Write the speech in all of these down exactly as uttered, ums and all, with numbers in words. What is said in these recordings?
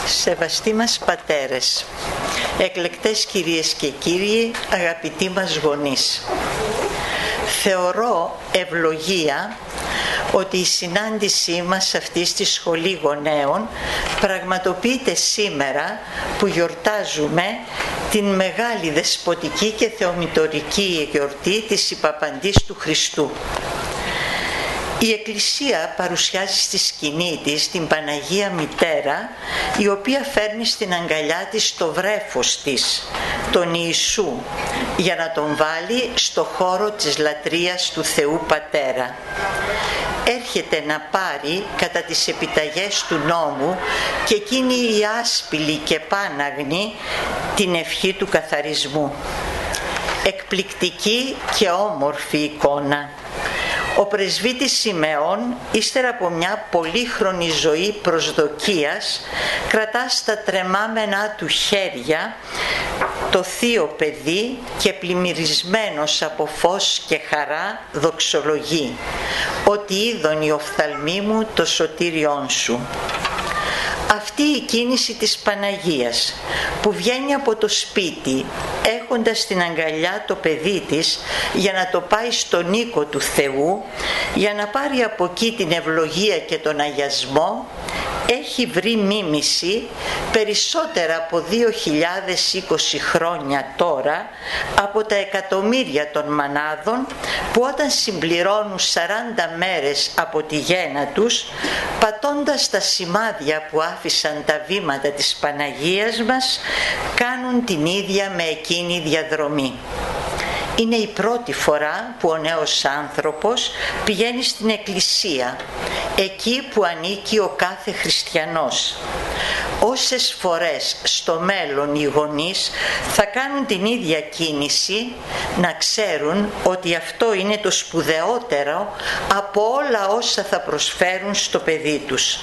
Σεβαστοί μας πατέρες, εκλεκτές κυρίες και κύριοι, αγαπητοί μας γονείς, θεωρώ ευλογία ότι η συνάντησή μας αυτή στη Σχολή Γονέων πραγματοποιείται σήμερα που γιορτάζουμε την μεγάλη δεσποτική και θεομητορική γιορτή της Υπαπαντής του Χριστού. Η Εκκλησία παρουσιάζει στη σκηνή της την Παναγία Μητέρα, η οποία φέρνει στην αγκαλιά της το βρέφος της, τον Ιησού, για να τον βάλει στο χώρο της λατρείας του Θεού Πατέρα. Έρχεται να πάρει κατά τις επιταγές του νόμου και εκείνη η άσπηλη και πάναγνη την ευχή του καθαρισμού. Εκπληκτική και όμορφη εικόνα. Ο πρεσβύτης Σιμεών, ύστερα από μια πολύχρονη ζωή προσδοκίας, κρατά στα τρεμάμενά του χέρια το θείο παιδί και πλημμυρισμένος από φως και χαρά δοξολογεί «Ότι είδον η οφθαλμή μου το σωτήριόν σου». Αυτή η κίνηση της Παναγίας που βγαίνει από το σπίτι έχοντας στην αγκαλιά το παιδί της για να το πάει στον οίκο του Θεού, για να πάρει από εκεί την ευλογία και τον αγιασμό, έχει βρει μίμηση περισσότερα από δύο χιλιάδες είκοσι χρόνια τώρα από τα εκατομμύρια των μανάδων που όταν συμπληρώνουν σαράντα μέρες από τη γέννα τους, πατώντας τα σημάδια που άφησαν τα βήματα της Παναγίας μας, κάνουν την ίδια με εκείνη διαδρομή. Είναι η πρώτη φορά που ο νέος άνθρωπος πηγαίνει στην εκκλησία, εκεί που ανήκει ο κάθε χριστιανός. Όσες φορές στο μέλλον οι γονείς θα κάνουν την ίδια κίνηση, να ξέρουν ότι αυτό είναι το σπουδαιότερο από όλα όσα θα προσφέρουν στο παιδί τους.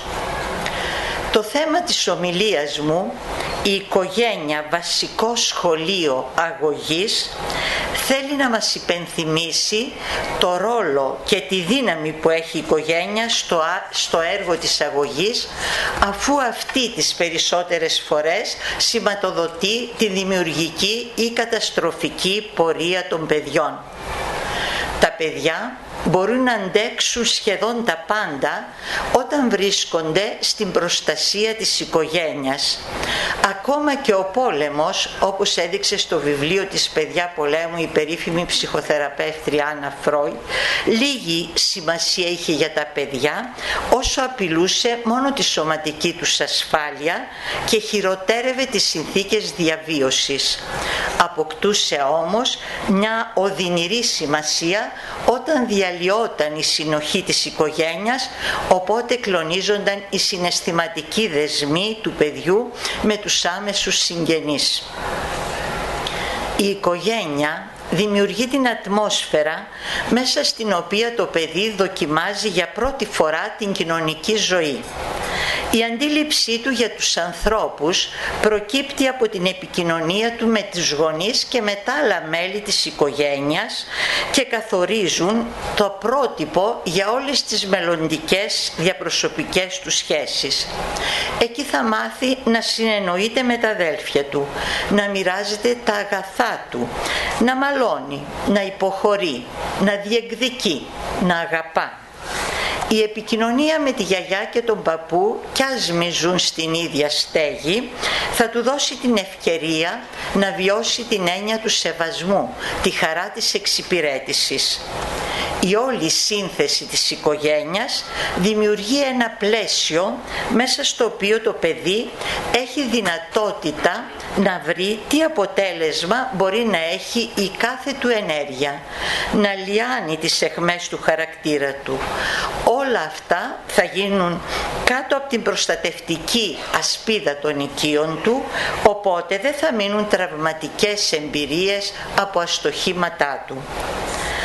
Το θέμα της ομιλίας μου, η οικογένεια βασικό σχολείο αγωγής, θέλει να μας υπενθυμίσει το ρόλο και τη δύναμη που έχει η οικογένεια στο, στο έργο της αγωγής, αφού αυτή τις περισσότερες φορές σηματοδοτεί τη δημιουργική ή καταστροφική πορεία των παιδιών. Τα παιδιά μπορούν να αντέξουν σχεδόν τα πάντα όταν βρίσκονται στην προστασία της οικογένειας. Ακόμα και ο πόλεμος, όπως έδειξε στο βιβλίο της «Παιδιά πολέμου» η περίφημη ψυχοθεραπεύτρια Άννα Φρόιντ, λίγη σημασία είχε για τα παιδιά όσο απειλούσε μόνο τη σωματική τους ασφάλεια και χειροτέρευε τις συνθήκες διαβίωσης. Αποκτούσε όμως μια οδυνηρή σημασία όταν διαλυόταν η συνοχή της οικογένειας, οπότε κλονίζονταν οι συναισθηματικοί δεσμοί του παιδιού με τους άμεσους συγγενείς. Η οικογένεια δημιουργεί την ατμόσφαιρα μέσα στην οποία το παιδί δοκιμάζει για πρώτη φορά την κοινωνική ζωή. Η αντίληψή του για τους ανθρώπους προκύπτει από την επικοινωνία του με τους γονείς και με τα άλλα μέλη της οικογένειας και καθορίζουν το πρότυπο για όλες τις μελλοντικές διαπροσωπικές του σχέσεις. Εκεί θα μάθει να συνεννοείται με τα αδέλφια του, να μοιράζεται τα αγαθά του, να μαλώνει, να υποχωρεί, να διεκδικεί, να αγαπά. Η επικοινωνία με τη γιαγιά και τον παππού, κι ας μη ζουν στην ίδια στέγη, θα του δώσει την ευκαιρία να βιώσει την έννοια του σεβασμού, τη χαρά της εξυπηρέτησης. Η όλη σύνθεση της οικογένειας δημιουργεί ένα πλαίσιο μέσα στο οποίο το παιδί έχει δυνατότητα να βρει τι αποτέλεσμα μπορεί να έχει η κάθε του ενέργεια, να λιάνει τις αιχμές του χαρακτήρα του. Όλα αυτά θα γίνουν κάτω από την προστατευτική ασπίδα των οικείων του, οπότε δεν θα μείνουν τραυματικές εμπειρίες από αστοχήματά του.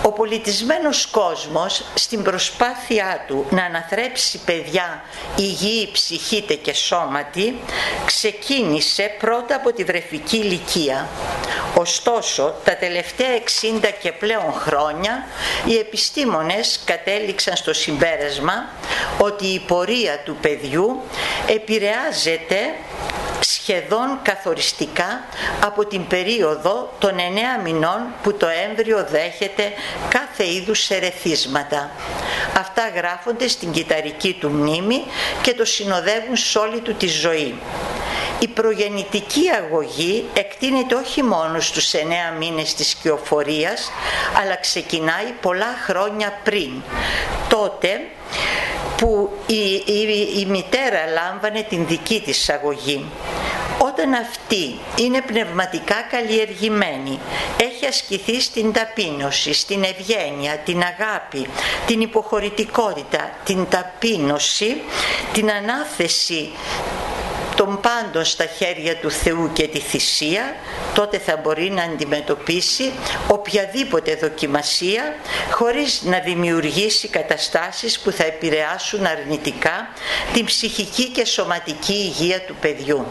Ο πολιτισμένος κόσμος στην προσπάθειά του να αναθρέψει παιδιά υγιή ψυχήτε και σώματι ξεκίνησε πρώτα από τη βρεφική ηλικία. Ωστόσο, τα τελευταία εξήντα και πλέον χρόνια οι επιστήμονες κατέληξαν στο συμπέρασμα ότι η πορεία του παιδιού επηρεάζεται σχεδόν καθοριστικά από την περίοδο των εννέα μηνών που το έμβριο δέχεται κάθε είδους ερεθίσματα. Αυτά γράφονται στην κυταρική του μνήμη και το συνοδεύουν σε όλη του τη ζωή. Η προγεννητική αγωγή εκτείνεται όχι μόνο στους εννέα μήνες της κυοφορίας, αλλά ξεκινάει πολλά χρόνια πριν, τότε που η, η, η μητέρα λάμβανε την δική της αγωγή. Όταν αυτή είναι πνευματικά καλλιεργημένη, έχει ασκηθεί στην ταπείνωση, στην ευγένεια, την αγάπη, την υποχωρητικότητα, την ταπείνωση, την ανάθεση των πάντων στα χέρια του Θεού και τη θυσία, τότε θα μπορεί να αντιμετωπίσει οποιαδήποτε δοκιμασία χωρίς να δημιουργήσει καταστάσεις που θα επηρεάσουν αρνητικά την ψυχική και σωματική υγεία του παιδιού.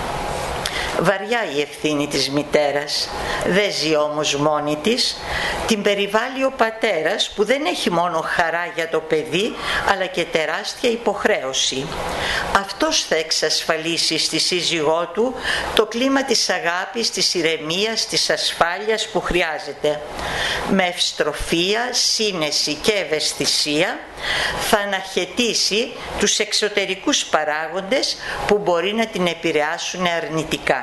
Βαριά η ευθύνη της μητέρας, δεν ζει όμως μόνη της, την περιβάλλει ο πατέρας που δεν έχει μόνο χαρά για το παιδί αλλά και τεράστια υποχρέωση. Αυτός θα εξασφαλίσει στη σύζυγό του το κλίμα της αγάπης, της ηρεμίας, της ασφάλειας που χρειάζεται. Με ευστροφία, σύνεση και ευαισθησία θα αναχαιτήσει τους εξωτερικούς παράγοντες που μπορεί να την επηρεάσουν αρνητικά.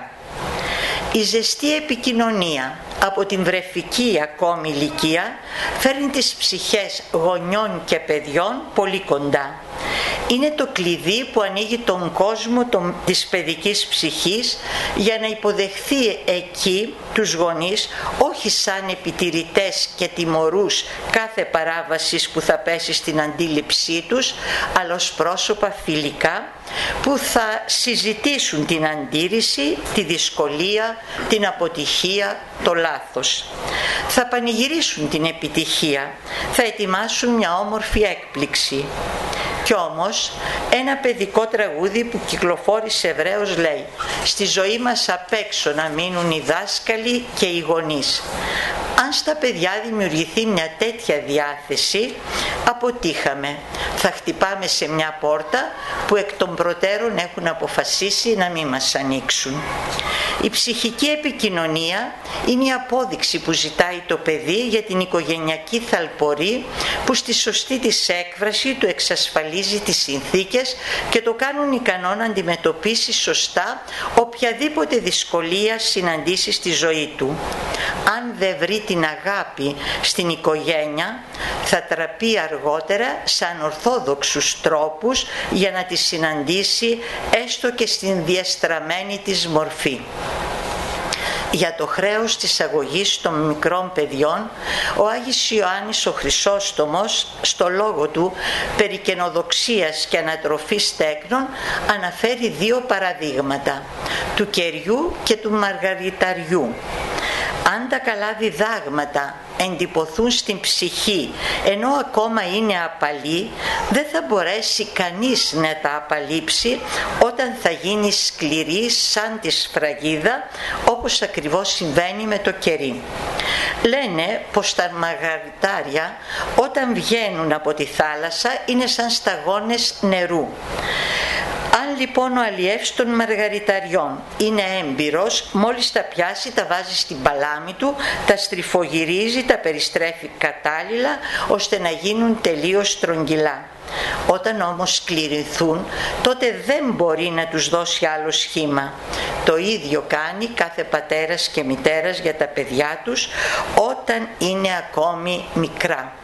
Η ζεστή επικοινωνία από την βρεφική ακόμη ηλικία φέρνει τις ψυχές γονιών και παιδιών πολύ κοντά. Είναι το κλειδί που ανοίγει τον κόσμο των, της παιδικής ψυχής για να υποδεχθεί εκεί τους γονείς όχι σαν επιτηρητές και τιμωρούς κάθε παράβασης που θα πέσει στην αντίληψή τους, αλλά ως πρόσωπα φιλικά που θα συζητήσουν την αντίρρηση, τη δυσκολία, την αποτυχία, το λάθος. Θα πανηγυρίσουν την επιτυχία, θα ετοιμάσουν μια όμορφη έκπληξη. Κι όμως ένα παιδικό τραγούδι που κυκλοφόρησε ευρέως λέει «Στη ζωή μας απ' έξω να μείνουν οι δάσκαλοι και οι γονείς». Αν στα παιδιά δημιουργηθεί μια τέτοια διάθεση, αποτύχαμε. Θα χτυπάμε σε μια πόρτα που εκ των προτέρων έχουν αποφασίσει να μην μας ανοίξουν. Η ψυχική επικοινωνία είναι η απόδειξη που ζητάει το παιδί για την οικογενειακή θαλπορή που στη σωστή της έκφραση του εξασφαλίζει τις συνθήκες και το κάνουν ικανό να αντιμετωπίσει σωστά οποιαδήποτε δυσκολία συναντήσει στη ζωή του. Αν δεν βρει την αγάπη στην οικογένεια, θα τραπεί αργότερα σαν ορθόδοξους τρόπους για να τη συναντήσει έστω και στην διαστραμμένη της μορφή. Για το χρέος της αγωγής των μικρών παιδιών, ο Άγιος Ιωάννης ο Χρυσόστομος στο λόγο του περί καινοδοξίας και ανατροφής τέκνων αναφέρει δύο παραδείγματα, του κεριού και του μαργαριταριού. Αν τα καλά διδάγματα εντυπωθούν στην ψυχή ενώ ακόμα είναι απαλή, δεν θα μπορέσει κανείς να τα απαλείψει όταν θα γίνει σκληρή σαν τη σφραγίδα, όπως ακριβώς συμβαίνει με το κερί. Λένε πως τα μαργαριτάρια όταν βγαίνουν από τη θάλασσα είναι σαν σταγόνες νερού. Αν λοιπόν ο αλλιεύς των μαργαριταριών είναι έμπειρος, μόλις τα πιάσει τα βάζει στην παλάμη του, τα στριφογυρίζει, τα περιστρέφει κατάλληλα ώστε να γίνουν τελείως στρογγυλά. Όταν όμως σκληρηθούν, τότε δεν μπορεί να τους δώσει άλλο σχήμα. Το ίδιο κάνει κάθε πατέρας και μητέρας για τα παιδιά τους όταν είναι ακόμη μικρά.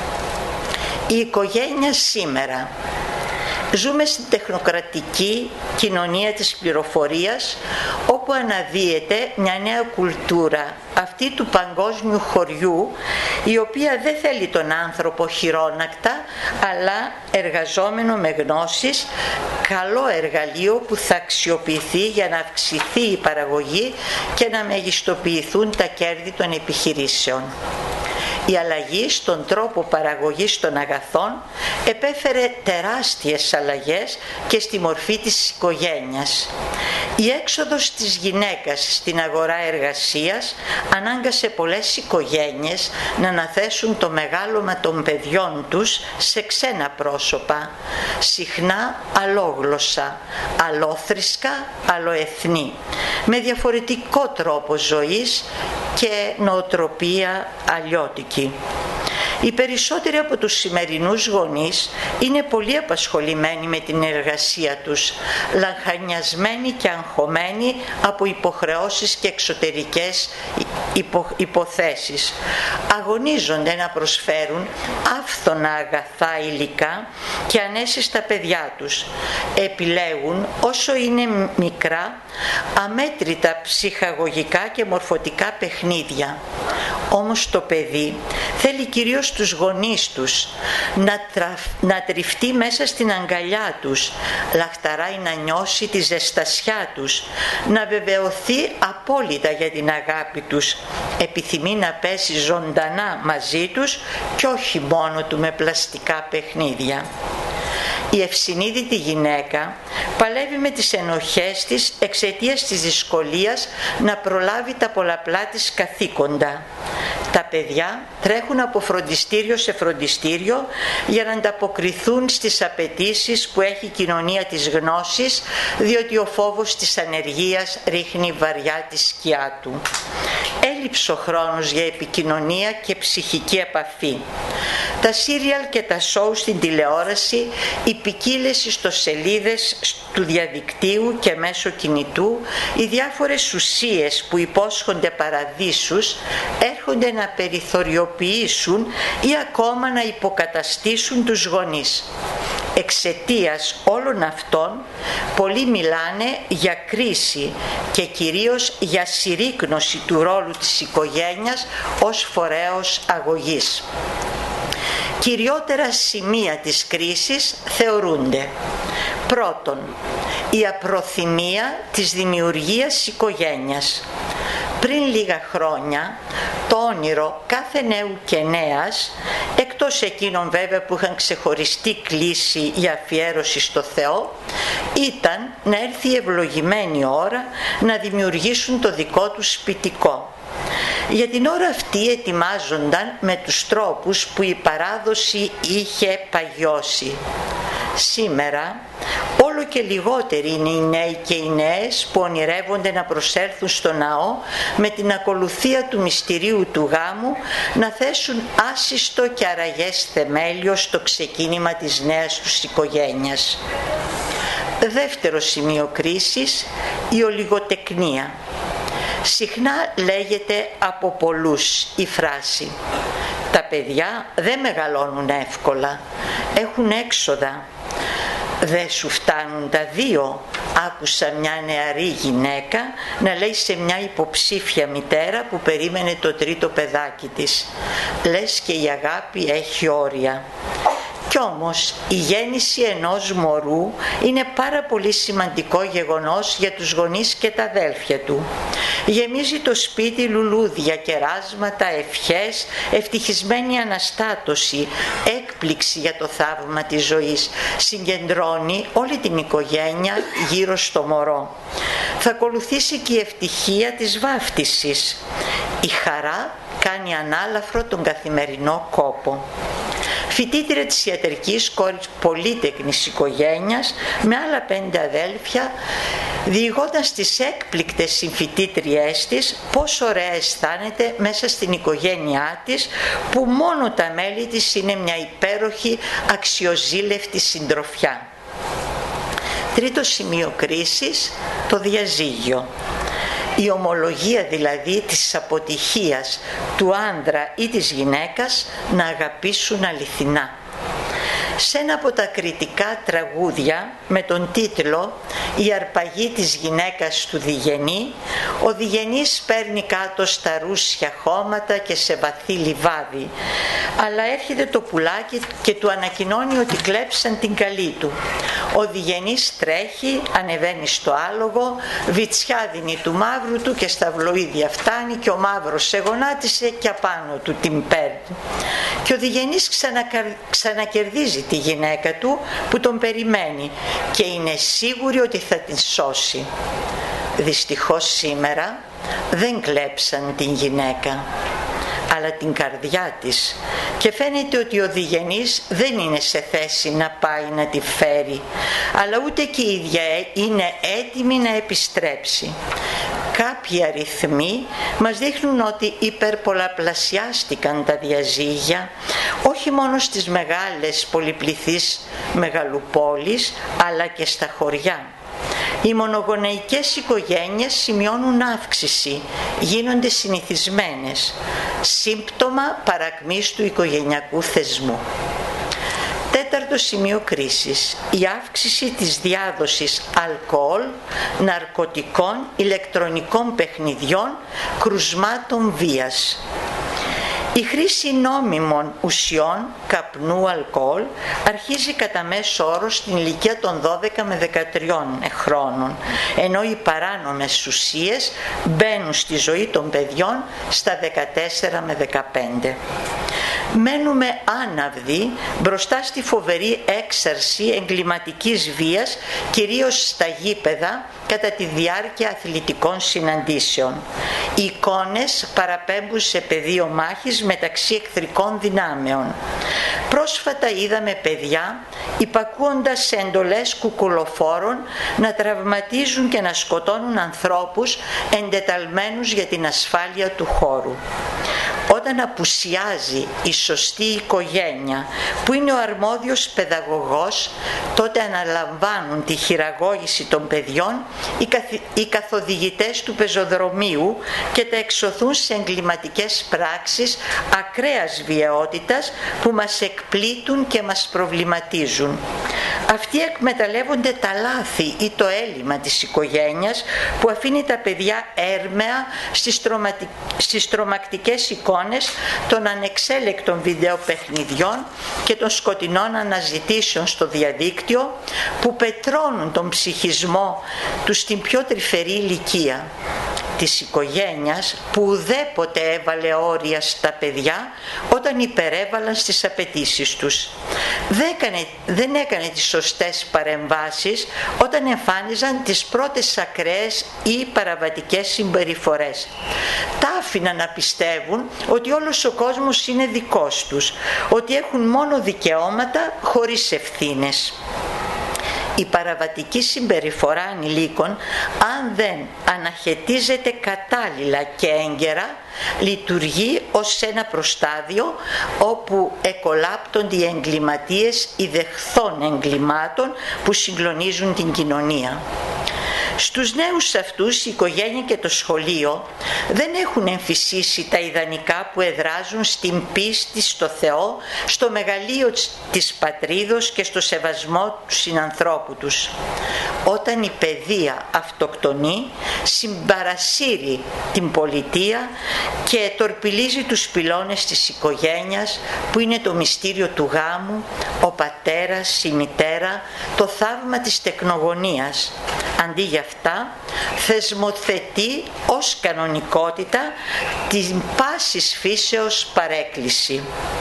Η οικογένεια σήμερα. Ζούμε στην τεχνοκρατική κοινωνία της πληροφορίας, όπου αναδύεται μια νέα κουλτούρα, αυτή του παγκόσμιου χωριού, η οποία δεν θέλει τον άνθρωπο χειρόνακτα, αλλά εργαζόμενο με γνώσεις, καλό εργαλείο που θα αξιοποιηθεί για να αυξηθεί η παραγωγή και να μεγιστοποιηθούν τα κέρδη των επιχειρήσεων. Η αλλαγή στον τρόπο παραγωγής των αγαθών επέφερε τεράστιες αλλαγές και στη μορφή της οικογένειας. Η έξοδος της γυναίκας στην αγορά εργασίας ανάγκασε πολλές οικογένειες να αναθέσουν το μεγάλωμα των παιδιών τους σε ξένα πρόσωπα, συχνά αλόγλωσσα, αλόθρησκα, αλοεθνή, με διαφορετικό τρόπο ζωής και νοοτροπία αλλιώτικη. Οι περισσότεροι από τους σημερινούς γονείς είναι πολύ απασχολημένοι με την εργασία τους, λαχανιασμένοι και αγχωμένοι από υποχρεώσεις και εξωτερικές υπο, υποθέσεις. Αγωνίζονται να προσφέρουν άφθονα αγαθά υλικά και ανέσεις στα παιδιά τους. Επιλέγουν όσο είναι μικρά αμέτρητα ψυχαγωγικά και μορφωτικά παιχνίδια. Όμως το παιδί θέλει κυρίως τους γονείς τους, να, τραφ, να τριφτεί μέσα στην αγκαλιά τους, λαχταράει να νιώσει τη ζεστασιά τους, να βεβαιωθεί απόλυτα για την αγάπη τους, επιθυμεί να πέσει ζωντανά μαζί τους και όχι μόνο του με πλαστικά παιχνίδια. Η ευσυνείδητη γυναίκα παλεύει με τις ενοχές της εξαιτίας της δυσκολίας να προλάβει τα πολλαπλά της καθήκοντα. Τα παιδιά τρέχουν από φροντιστήριο σε φροντιστήριο για να ανταποκριθούν στις απαιτήσεις που έχει η κοινωνία της γνώσης, διότι ο φόβος της ανεργίας ρίχνει βαριά τη σκιά του. Έλειψε ο χρόνος για επικοινωνία και ψυχική επαφή. Τα σύριαλ και τα σόου στην τηλεόραση, οι ποικίλες ιστοσελίδες του διαδικτύου και μέσω κινητού, οι διάφορες ουσίες που υπόσχονται παραδείσους έρχονται να περιθωριοποιήσουν ή ακόμα να υποκαταστήσουν τους γονείς. Εξαιτίας όλων αυτών, πολλοί μιλάνε για κρίση και κυρίως για συρρίκνωση του ρόλου της οικογένειας ως φορέως αγωγής. Κυριότερα σημεία της κρίσης θεωρούνται: πρώτον, η απροθυμία της δημιουργίας οικογένειας. Πριν λίγα χρόνια, το όνειρο κάθε νέου και νέας, εκτός εκείνων βέβαια που είχαν ξεχωριστή κλίση για αφιέρωση στο Θεό, ήταν να έρθει η ευλογημένη ώρα να δημιουργήσουν το δικό τους σπιτικό. Για την ώρα αυτή ετοιμάζονταν με τους τρόπους που η παράδοση είχε παγιώσει. Σήμερα όλο και λιγότεροι είναι οι νέοι και οι νέες που ονειρεύονται να προσέλθουν στο ναό με την ακολουθία του μυστηρίου του γάμου, να θέσουν άσιστο και αραγές θεμέλιο στο ξεκίνημα της νέας τους οικογένειας. Δεύτερο σημείο κρίσης, η ολιγοτεκνία. Συχνά λέγεται από πολλούς η φράση «Τα παιδιά δεν μεγαλώνουν εύκολα, έχουν έξοδα». «Δεν σου φτάνουν τα δύο», άκουσα μια νεαρή γυναίκα να λέει σε μια υποψήφια μητέρα που περίμενε το τρίτο παιδάκι της. Λες και η αγάπη έχει όρια. Κι όμως η γέννηση ενός μωρού είναι πάρα πολύ σημαντικό γεγονός για τους γονείς και τα αδέλφια του. Γεμίζει το σπίτι λουλούδια, κεράσματα, ευχές, ευτυχισμένη αναστάτωση, έκπληξη για το θαύμα της ζωής. Συγκεντρώνει όλη την οικογένεια γύρω στο μωρό. Θα ακολουθήσει και η ευτυχία της βάφτισης. Η χαρά κάνει ανάλαφρο τον καθημερινό κόπο. Φοιτήτρια της ιατρικής, κόρη πολύτεκνης οικογένειας, με άλλα πέντε αδέλφια, διηγώντας τις έκπληκτες συμφοιτήτριές της πώς ωραία αισθάνεται μέσα στην οικογένειά της, που μόνο τα μέλη της είναι μια υπέροχη αξιοζήλευτη συντροφιά. Τρίτο σημείο κρίσης, το διαζύγιο. Η ομολογία δηλαδή της αποτυχίας του άντρα ή της γυναίκας να αγαπήσουν αληθινά. σε ένα από τα κριτικά τραγούδια με τον τίτλο «Η αρπαγή της γυναίκας του Διγενή», ο Διγενής παίρνει κάτω στα ρούσια χώματα και σε βαθύ λιβάδι, αλλά έρχεται το πουλάκι και του ανακοινώνει ότι κλέψαν την καλή του. Ο Διγενής τρέχει, ανεβαίνει στο άλογο, βιτσιά δίνει του μαύρου του και στα βλοίδια φτάνει και ο μαύρος σε γονάτισε και απάνω του την παίρνει. Και ο Διγενής ξανακα... ξανακερδίζει τη γυναίκα του που τον περιμένει και είναι σίγουρη ότι θα την σώσει. Δυστυχώς σήμερα δεν κλέψαν την γυναίκα, αλλά την καρδιά της, και φαίνεται ότι ο Διγενής δεν είναι σε θέση να πάει να τη φέρει, αλλά ούτε και η ίδια είναι έτοιμη να επιστρέψει. Κάποιοι αριθμοί μας δείχνουν ότι υπερπολαπλασιάστηκαν τα διαζύγια όχι μόνο στις μεγάλες πολυπληθείς μεγαλοπόλεις, αλλά και στα χωριά. Οι μονογονεϊκές οικογένειες σημειώνουν αύξηση, γίνονται συνηθισμένες, σύμπτωμα παρακμής του οικογενειακού θεσμού. Τέταρτο σημείο κρίσης, η αύξηση της διάδοσης αλκοόλ, ναρκωτικών, ηλεκτρονικών παιχνιδιών, κρουσμάτων βίας. Η χρήση νόμιμων ουσιών, καπνού, αλκοόλ, αρχίζει κατά μέσο όρο στην ηλικία των δώδεκα με δεκατρία χρόνων, ενώ οι παράνομες ουσίες μπαίνουν στη ζωή των παιδιών στα δεκατέσσερα με δεκαπέντε. Μένουμε άναυδοι μπροστά στη φοβερή έξαρση εγκληματικής βίας, κυρίως στα γήπεδα κατά τη διάρκεια αθλητικών συναντήσεων. Οι εικόνες παραπέμπουν σε πεδίο μάχης μεταξύ εχθρικών δυνάμεων. Πρόσφατα είδαμε παιδιά, υπακούοντας σε εντολές κουκουλοφόρων, να τραυματίζουν και να σκοτώνουν ανθρώπους εντεταλμένους για την ασφάλεια του χώρου. Όταν απουσιάζει η σωστή οικογένεια που είναι ο αρμόδιος παιδαγωγός, τότε αναλαμβάνουν τη χειραγώγηση των παιδιών οι, καθ, οι καθοδηγητές του πεζοδρομίου και τα εξωθούν σε εγκληματικές πράξεις ακραίας βιαιότητας που μας εκπλήττουν και μας προβληματίζουν. Αυτοί εκμεταλλεύονται τα λάθη ή το έλλειμμα της οικογένειας που αφήνει τα παιδιά έρμεα στις, τροματι... στις τρομακτικές εικόνες των ανεξέλεκτων βιντεοπαιχνιδιών και των σκοτεινών αναζητήσεων στο διαδίκτυο που πετρώνουν τον ψυχισμό του στην πιο τρυφερή ηλικία της οικογένειας που ουδέποτε έβαλε όρια στα παιδιά όταν υπερέβαλαν στις απαιτήσεις τους. Δεν έκανε, δεν έκανε τις σωστές παρεμβάσεις όταν εμφάνιζαν τις πρώτες ακραίες ή παραβατικές συμπεριφορές. Τα άφηναν να πιστεύουν ότι όλος ο κόσμος είναι δικός τους, ότι έχουν μόνο δικαιώματα χωρίς ευθύνες. Η παραβατική συμπεριφορά ανηλίκων, αν δεν αναχαιτίζεται κατάλληλα και έγκαιρα, λειτουργεί ως ένα προστάδιο όπου εκολάπτονται οι εγκληματίες ιδεχθών εγκλημάτων που συγκλονίζουν την κοινωνία. Στους νέους αυτούς η οικογένεια και το σχολείο δεν έχουν εμφυσίσει τα ιδανικά που εδράζουν στην πίστη στο Θεό, στο μεγαλείο της πατρίδος και στο σεβασμό του συνανθρώπου τους. Όταν η παιδεία αυτοκτονεί, συμπαρασύρει την πολιτεία και τορπιλίζει τους πυλώνες της οικογένειας που είναι το μυστήριο του γάμου, ο πατέρας, η μητέρα, το θαύμα της τεκνογωνίας. Αντί για αυτά θεσμοθετεί ως κανονικότητα την πάσης φύσεως παρέκκληση.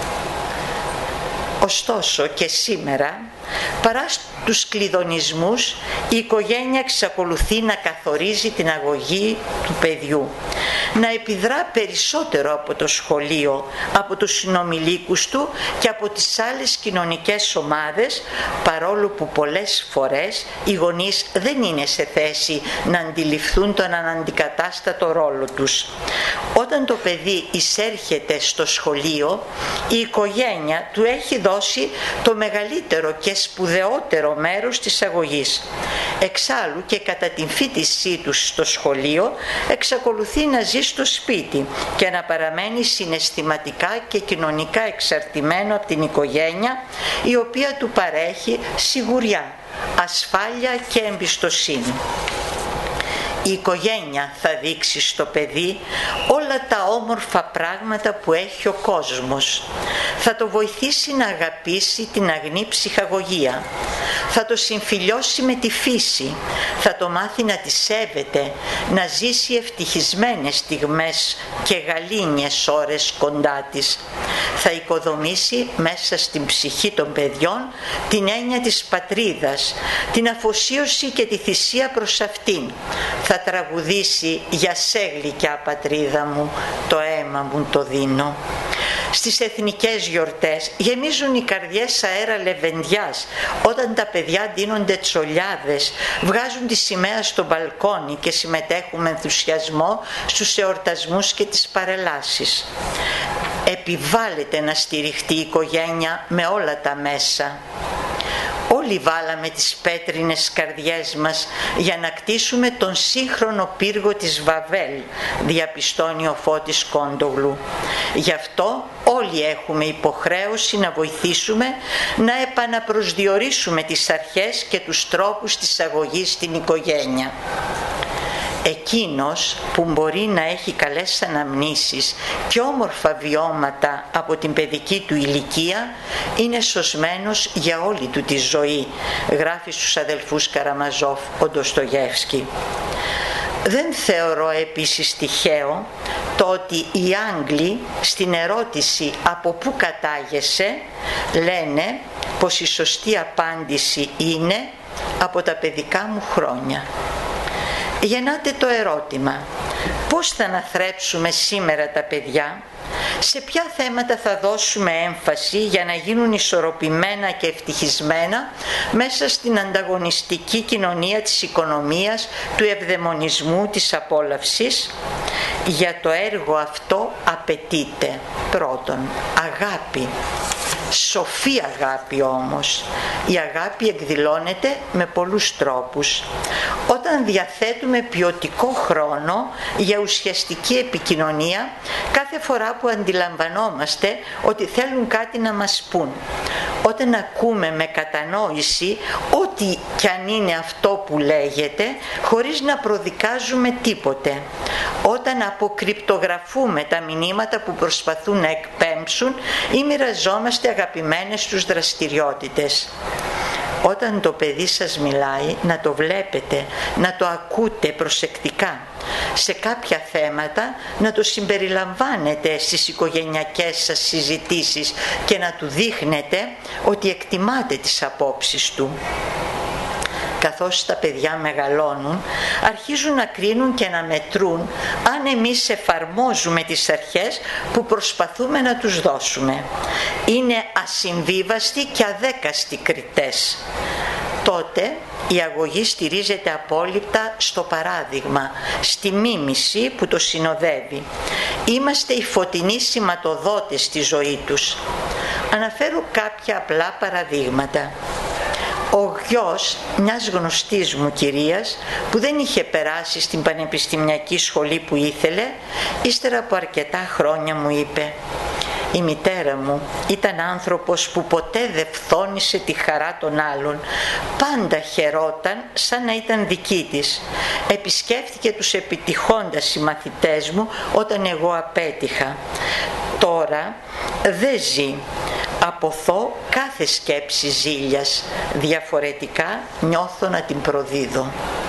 Ωστόσο και σήμερα, παρά τους κλειδονισμούς, η οικογένεια εξακολουθεί να καθορίζει την αγωγή του παιδιού, να επιδρά περισσότερο από το σχολείο, από τους συνομιλίκους του και από τις άλλες κοινωνικές ομάδες, παρόλο που πολλές φορές οι γονείς δεν είναι σε θέση να αντιληφθούν τον αναντικατάστατο ρόλο τους. Όταν το παιδί εισέρχεται στο σχολείο, η οικογένεια του έχει δώσει το μεγαλύτερο και σπουδαιότερο μέρος της αγωγής. Εξάλλου και κατά την φοιτησή του στο σχολείο εξακολουθεί να ζει στο σπίτι και να παραμένει συναισθηματικά και κοινωνικά εξαρτημένο από την οικογένεια, η οποία του παρέχει σιγουριά, ασφάλεια και εμπιστοσύνη. Η οικογένεια θα δείξει στο παιδί όλα τα όμορφα πράγματα που έχει ο κόσμος. Θα το βοηθήσει να αγαπήσει την αγνή ψυχαγωγία. Θα το συμφιλιώσει με τη φύση. Θα το μάθει να τη σέβεται, να ζήσει ευτυχισμένες στιγμές και γαλήνιες ώρες κοντά της. Θα οικοδομήσει μέσα στην ψυχή των παιδιών την έννοια της πατρίδας, την αφοσίωση και τη θυσία προς αυτήν. Θα τραγουδήσει «Για σε γλυκιά πατρίδα μου, το αίμα μου το δίνω». Στις εθνικές γιορτές γεμίζουν οι καρδιές αέρα λεβεντιάς όταν τα παιδιά ντύνονται τσολιάδες, βγάζουν τη σημαία στο μπαλκόνι και συμμετέχουν με ενθουσιασμό στους εορτασμούς και τις παρελάσεις. Επιβάλλεται να στηριχτεί η οικογένεια με όλα τα μέσα. Όλοι βάλαμε τις πέτρινες καρδιές μας για να κτίσουμε τον σύγχρονο πύργο της Βαβέλ, διαπιστώνει ο Φώτης Κόντογλου. Γι' αυτό όλοι έχουμε υποχρέωση να βοηθήσουμε να επαναπροσδιορίσουμε τις αρχές και τους τρόπους της αγωγής στην οικογένεια. Εκείνος που μπορεί να έχει καλές αναμνήσεις και όμορφα βιώματα από την παιδική του ηλικία είναι σωσμένος για όλη του τη ζωή, γράφει στους αδελφούς Καραμαζόφ ο Ντοστογεύσκι. Δεν θεωρώ επίσης τυχαίο το ότι οι Άγγλοι στην ερώτηση «από πού κατάγεσαι» λένε πως η σωστή απάντηση είναι «από τα παιδικά μου χρόνια». Γεννάται το ερώτημα, πώς θα αναθρέψουμε σήμερα τα παιδιά, σε ποια θέματα θα δώσουμε έμφαση για να γίνουν ισορροπημένα και ευτυχισμένα μέσα στην ανταγωνιστική κοινωνία της οικονομίας, του ευδαιμονισμού, της απόλαυσης. Για το έργο αυτό απαιτείται πρώτον αγάπη, σοφή αγάπη όμως. Η αγάπη εκδηλώνεται με πολλούς τρόπους. Όταν διαθέτουμε ποιοτικό χρόνο για ουσιαστική επικοινωνία κάθε φορά που αντιλαμβανόμαστε ότι θέλουν κάτι να μας πούν. Όταν ακούμε με κατανόηση ό,τι κι αν είναι αυτό που λέγεται χωρίς να προδικάζουμε τίποτε. Όταν αποκρυπτογραφούμε τα μηνύματα που προσπαθούν να εκπέμψουν ή μοιραζόμαστε αγαπημένες τους δραστηριότητες. Όταν το παιδί σας μιλάει, να το βλέπετε, να το ακούτε προσεκτικά. Σε κάποια θέματα να το συμπεριλαμβάνετε στις οικογενειακές σας συζητήσεις και να του δείχνετε ότι εκτιμάτε τις απόψεις του. Καθώς τα παιδιά μεγαλώνουν, αρχίζουν να κρίνουν και να μετρούν αν εμείς εφαρμόζουμε τις αρχές που προσπαθούμε να τους δώσουμε. Είναι ασυμβίβαστοι και αδέκαστοι κριτές. Τότε η αγωγή στηρίζεται απόλυτα στο παράδειγμα, στη μίμηση που το συνοδεύει. Είμαστε οι φωτεινοί σηματοδότες στη ζωή τους. Αναφέρω κάποια απλά παραδείγματα. Ο γιος μιας γνωστής μου κυρίας που δεν είχε περάσει στην πανεπιστημιακή σχολή που ήθελε, ύστερα από αρκετά χρόνια μου είπε «Η μητέρα μου ήταν άνθρωπος που ποτέ δεν φθόνησε τη χαρά των άλλων, πάντα χαιρόταν σαν να ήταν δική της. Επισκέφθηκε τους επιτυχώντας συμμαθητές μου όταν εγώ απέτυχα. Τώρα δεν ζει. Αποθώ κάθε σκέψη ζήλιας, διαφορετικά νιώθω να την προδίδω».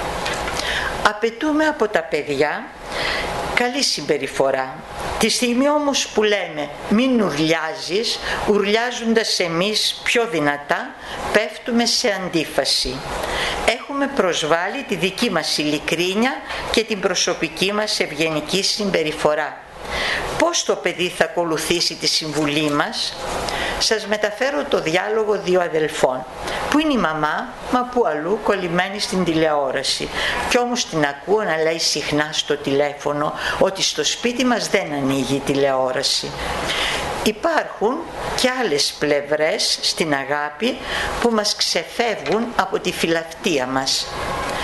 Απαιτούμε από τα παιδιά καλή συμπεριφορά. Τη στιγμή όμως που λέμε μην ουρλιάζεις, ουρλιάζοντας εμείς πιο δυνατά, πέφτουμε σε αντίφαση. Έχουμε προσβάλει τη δική μας ειλικρίνεια και την προσωπική μας ευγενική συμπεριφορά. Πώς το παιδί θα ακολουθήσει τη συμβουλή μας? Σας μεταφέρω το διάλογο δύο αδελφών. Πού είναι η μαμά, μα πού αλλού, κολλημένη στην τηλεόραση. Κι όμως την ακούω να λέει συχνά στο τηλέφωνο ότι στο σπίτι μας δεν ανοίγει η τηλεόραση. Υπάρχουν και άλλες πλευρές στην αγάπη που μας ξεφεύγουν από τη φιλαυτία μας.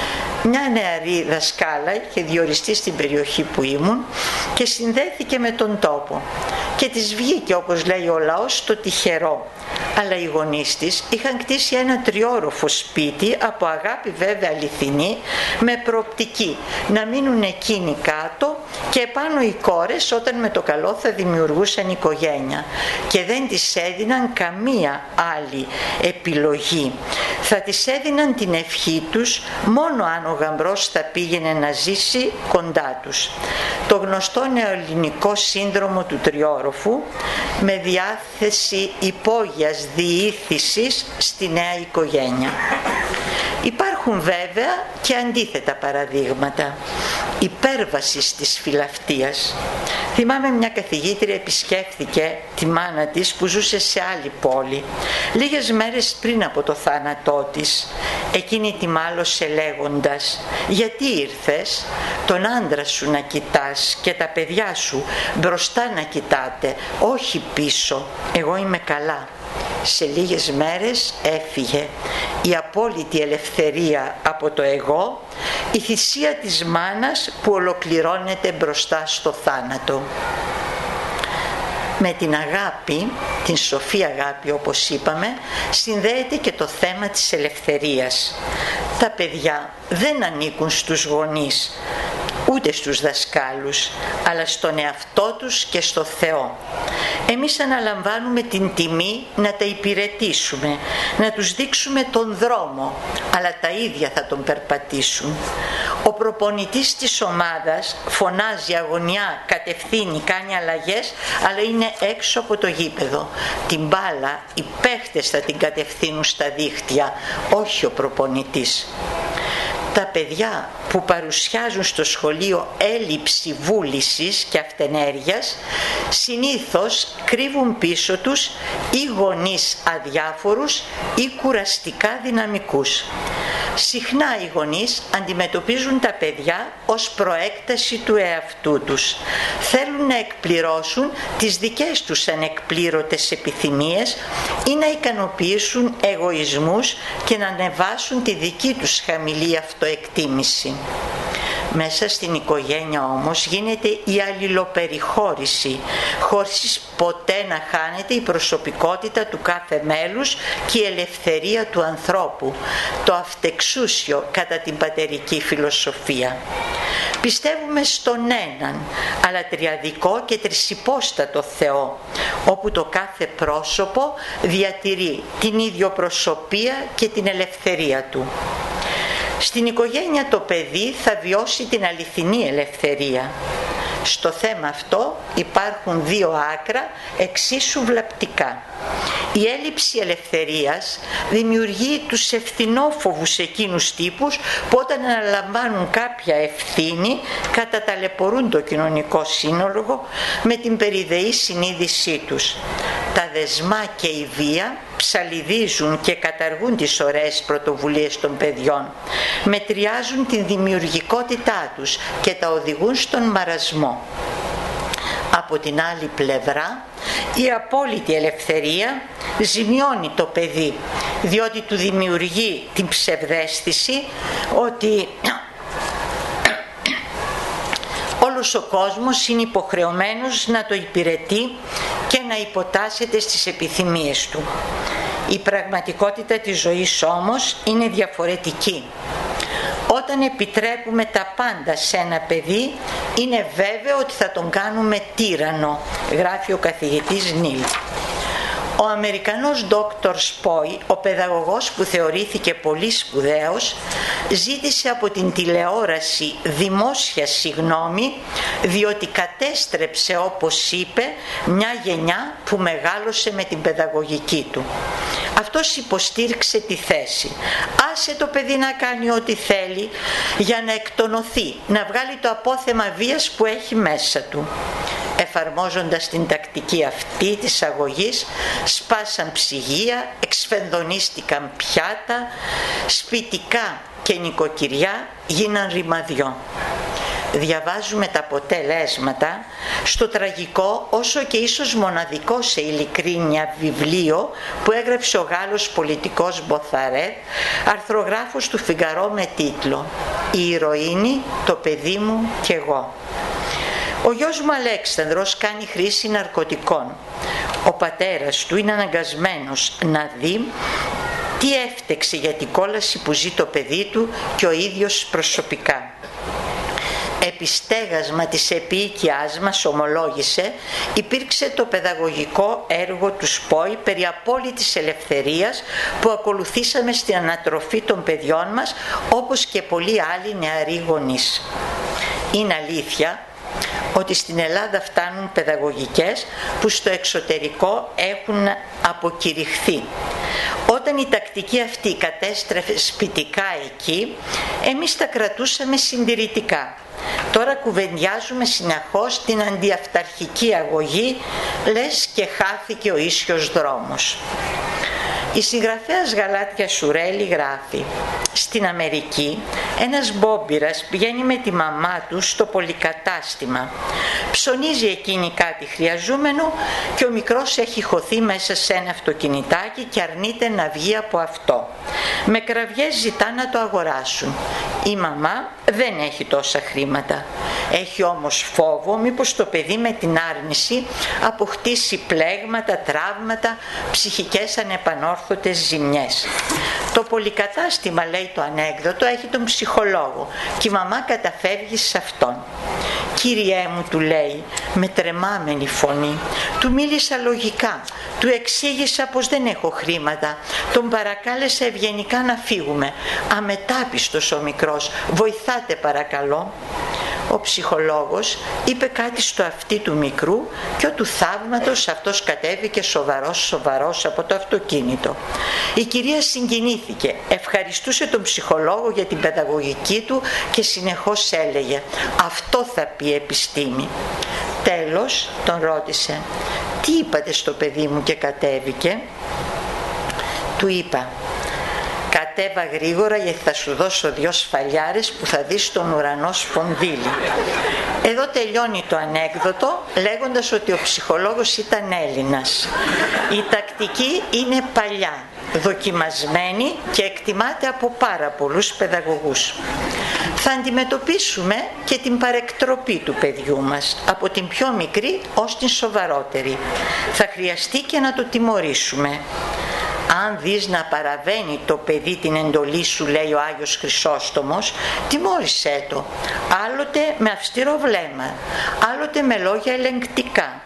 Μια νεαρή δασκάλα είχε διοριστεί στην περιοχή που ήμουν και συνδέθηκε με τον τόπο και της βγήκε, όπως λέει ο λαός, το τυχερό. Αλλά οι γονείς της είχαν κτίσει ένα τριόροφο σπίτι, από αγάπη βέβαια αληθινή, με προοπτική να μείνουν εκείνοι κάτω και επάνω οι κόρες όταν με το καλό θα δημιουργούσαν οικογένεια, και δεν τις έδιναν καμία άλλη επιλογή. Θα τις έδιναν την ευχή τους μόνο αν ο γαμπρός θα πήγαινε να ζήσει κοντά τους. Το γνωστό νεοελληνικό σύνδρομο του τριόροφου, με διάθεση υπόγειας διήθησης στη νέα οικογένεια. Υπάρχουν βέβαια και αντίθετα παραδείγματα υπέρβασης της φιλαυτίας. Θυμάμαι μια καθηγήτρια επισκέφθηκε τη μάνα της που ζούσε σε άλλη πόλη. Λίγες μέρες πριν από το θάνατό της, εκείνη τη μάλωσε λέγοντας: «Γιατί ήρθες? Τον άντρα σου να κοιτάς και τα παιδιά σου μπροστά να κοιτάτε, όχι πίσω. Εγώ είμαι καλά». Σε λίγες μέρες έφυγε. Η απόλυτη ελευθερία από το εγώ, η θυσία της μάνας που ολοκληρώνεται μπροστά στο θάνατο. Με την αγάπη, την σοφή αγάπη όπως είπαμε, συνδέεται και το θέμα της ελευθερίας. Τα παιδιά δεν ανήκουν στους γονείς, ούτε στους δασκάλους, αλλά στον εαυτό τους και στο Θεό. Εμείς αναλαμβάνουμε την τιμή να τα υπηρετήσουμε, να τους δείξουμε τον δρόμο, αλλά τα ίδια θα τον περπατήσουν. Ο προπονητής της ομάδας φωνάζει, αγωνιά, κατευθύνει, κάνει αλλαγές, αλλά είναι έξω από το γήπεδο. Την μπάλα οι παίχτες θα την κατευθύνουν στα δίχτυα, όχι ο προπονητής. Τα παιδιά που παρουσιάζουν στο σχολείο έλλειψη βούλησης και αυτενέργειας συνήθως κρύβουν πίσω τους ή γονείς αδιάφορους ή κουραστικά δυναμικούς. Συχνά οι γονείς αντιμετωπίζουν τα παιδιά ως προέκταση του εαυτού τους. Θέλουν να εκπληρώσουν τις δικές τους ανεκπλήρωτες επιθυμίες ή να ικανοποιήσουν εγωισμούς και να ανεβάσουν τη δική τους χαμηλή αυτοεκτίμηση. Μέσα στην οικογένεια όμως γίνεται η αλληλοπεριχώρηση, χωρίς ποτέ να χάνεται η προσωπικότητα του κάθε μέλους και η ελευθερία του ανθρώπου, το αυτεξούσιο κατά την πατερική φιλοσοφία. Πιστεύουμε στον έναν, αλλά τριαδικό και τρισυπόστατο Θεό, όπου το κάθε πρόσωπο διατηρεί την ιδιοπροσωπία και την ελευθερία του. Στην οικογένεια το παιδί θα βιώσει την αληθινή ελευθερία. Στο θέμα αυτό υπάρχουν δύο άκρα εξίσου βλαπτικά. Η έλλειψη ελευθερίας δημιουργεί τους ευθυνόφοβους εκείνους τύπους που όταν αναλαμβάνουν κάποια ευθύνη καταταλαιπωρούν το κοινωνικό σύνολο με την περιδεή συνείδησή τους. Τα δεσμά και η βία ψαλιδίζουν και καταργούν τις ωραίες πρωτοβουλίες των παιδιών, μετριάζουν την δημιουργικότητά τους και τα οδηγούν στον μαρασμό. Από την άλλη πλευρά, η απόλυτη ελευθερία ζημιώνει το παιδί, διότι του δημιουργεί την ψευδαίσθηση ότι όλος ο κόσμος είναι υποχρεωμένος να το υπηρετεί και να υποτάσσεται στις επιθυμίες του. Η πραγματικότητα της ζωής όμως είναι διαφορετική. Όταν επιτρέπουμε τα πάντα σε ένα παιδί, είναι βέβαιο ότι θα τον κάνουμε τύραννο, γράφει ο καθηγητής Νίλ. Ο Αμερικανός Δόκτωρ Σπόι, ο παιδαγωγός που θεωρήθηκε πολύ σπουδαίος, ζήτησε από την τηλεόραση δημόσια συγγνώμη, διότι κατέστρεψε, όπως είπε, μια γενιά που μεγάλωσε με την παιδαγωγική του. Αυτός υποστήριξε τη θέση. Άσε το παιδί να κάνει ό,τι θέλει για να εκτονωθεί, να βγάλει το απόθεμα βίας που έχει μέσα του. Εφαρμόζοντας την τακτική αυτή της αγωγής, σπάσαν ψυγεία, εξφενδονίστηκαν πιάτα, σπιτικά και νοικοκυριά γίναν ρημαδιό. Διαβάζουμε τα αποτελέσματα στο τραγικό, όσο και ίσως μοναδικό σε ειλικρίνεια βιβλίο που έγραψε ο Γάλλος πολιτικός Μποθαρέτ, αρθρογράφος του Φιγκαρό, με τίτλο η ηρωίνη, το παιδί μου και εγώ. Ο γιος μου Αλέξανδρος κάνει χρήση ναρκωτικών. Ο πατέρας του είναι αναγκασμένος να δει τι έφτεξε για την κόλαση που ζει το παιδί του και ο ίδιος προσωπικά. Επιστέγασμα της επίοικιάς μας, ομολόγησε, υπήρξε το παιδαγωγικό έργο του ΣΠΟΗ περί απόλυτης ελευθερίας που ακολουθήσαμε στην ανατροφή των παιδιών μας, όπως και πολλοί άλλοι νεαροί γονείς. Είναι αλήθεια ότι στην Ελλάδα φτάνουν παιδαγωγικές που στο εξωτερικό έχουν αποκηρυχθεί. Όταν η τακτική αυτή κατέστρεφε σπιτικά εκεί, εμείς τα κρατούσαμε συντηρητικά. Τώρα κουβεντιάζουμε συνεχώς την αντιαυταρχική αγωγή, λες και χάθηκε ο ίσιος δρόμος. Η συγγραφέας Γαλάτια Σουρέλη γράφει: στην Αμερική ένας μπόμπιρας πηγαίνει με τη μαμά του στο πολυκατάστημα. Ψωνίζει εκείνη κάτι χρειαζόμενο και ο μικρός έχει χωθεί μέσα σε ένα αυτοκινητάκι και αρνείται να βγει από αυτό. Με κραυγές ζητά να το αγοράσουν. Η μαμά δεν έχει τόσα χρήματα. Έχει όμως φόβο μήπως το παιδί με την άρνηση αποκτήσει πλέγματα, τραύματα, ψυχικές ανεπανόρθωτες ζημιές. Το πολυκατάστημα, λέει το ανέκδοτο, έχει τον ψυχολόγο και η μαμά καταφεύγει σε αυτόν. «Κύριέ μου», του λέει με τρεμάμενη φωνή, του μίλησα λογικά, του εξήγησα πως δεν έχω χρήματα, τον παρακάλεσα ευγενικά να φύγουμε. Αμετάπιστος ο μικρός, βοηθάτε παρακαλώ. Ο ψυχολόγος είπε κάτι στο αυτί του μικρού και ο του θαύματος αυτός κατέβηκε σοβαρός σοβαρός από το αυτοκίνητο. Η κυρία συγκινήθηκε, ευχαριστούσε τον ψυχολόγο για την παιδαγωγική του και συνεχώς έλεγε: αυτό θα πει επιστήμη. Τέλος τον ρώτησε: τι είπατε στο παιδί μου και κατέβηκε? Του είπα: κατέβα γρήγορα γιατί θα σου δώσω δυο σφαλιάρες που θα δεις τον ουρανό σπονδύλι. Εδώ τελειώνει το ανέκδοτο λέγοντας ότι ο ψυχολόγος ήταν Έλληνας. Η τακτική είναι παλιά, δοκιμασμένη και εκτιμάται από πάρα πολλούς παιδαγωγούς. Θα αντιμετωπίσουμε και την παρεκτροπή του παιδιού μας, από την πιο μικρή ως την σοβαρότερη. Θα χρειαστεί και να το τιμωρήσουμε. Αν δεις να παραβαίνει το παιδί την εντολή σου, λέει ο Άγιος Χρυσόστομος, τιμώρησέ το, άλλοτε με αυστηρό βλέμμα, άλλοτε με λόγια ελεγκτικά,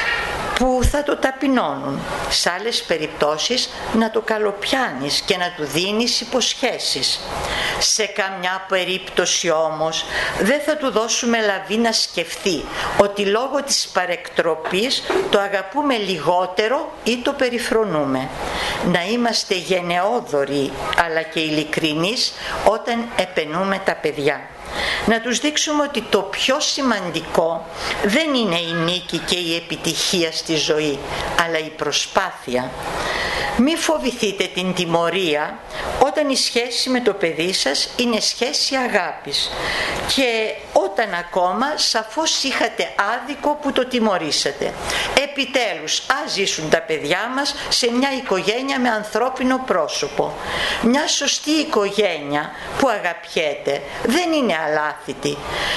που θα το ταπεινώνουν. Σε άλλες περιπτώσεις να το καλοπιάνεις και να του δίνεις υποσχέσεις. Σε καμιά περίπτωση όμως δεν θα του δώσουμε λαβή να σκεφτεί ότι λόγω της παρεκτροπής το αγαπούμε λιγότερο ή το περιφρονούμε. Να είμαστε γενναιόδοροι αλλά και ειλικρινείς όταν επενούμε τα παιδιά. Να τους δείξουμε ότι το πιο σημαντικό δεν είναι η νίκη και η επιτυχία στη ζωή, αλλά η προσπάθεια. Μη φοβηθείτε την τιμωρία όταν η σχέση με το παιδί σας είναι σχέση αγάπης και όταν ακόμα σαφώς είχατε άδικο που το τιμωρήσατε. Επιτέλους, ας ζήσουν τα παιδιά μας σε μια οικογένεια με ανθρώπινο πρόσωπο. Μια σωστή οικογένεια που αγαπιέται δεν είναι αλάθητη.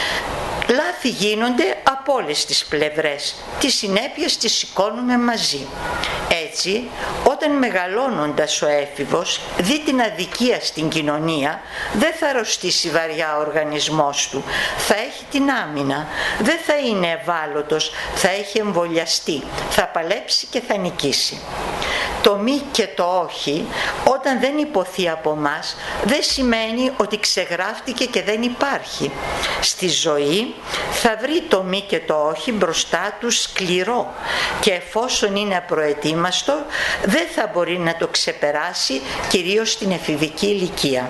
Λάθη γίνονται από όλες τις πλευρές. Τις συνέπειες τις σηκώνουμε μαζί. Έτσι, όταν μεγαλώνοντας ο έφηβος δει την αδικία στην κοινωνία, δεν θα αρρωστήσει βαριά ο οργανισμός του. Θα έχει την άμυνα. Δεν θα είναι ευάλωτος. Θα έχει εμβολιαστεί. Θα παλέψει και θα νικήσει. Το μη και το όχι, όταν δεν υποθεί από μας, δεν σημαίνει ότι ξεγράφτηκε και δεν υπάρχει. Στη ζωή θα βρει το μη και το όχι μπροστά του σκληρό και εφόσον είναι απροετοίμαστο δεν θα μπορεί να το ξεπεράσει, κυρίως στην εφηβική ηλικία.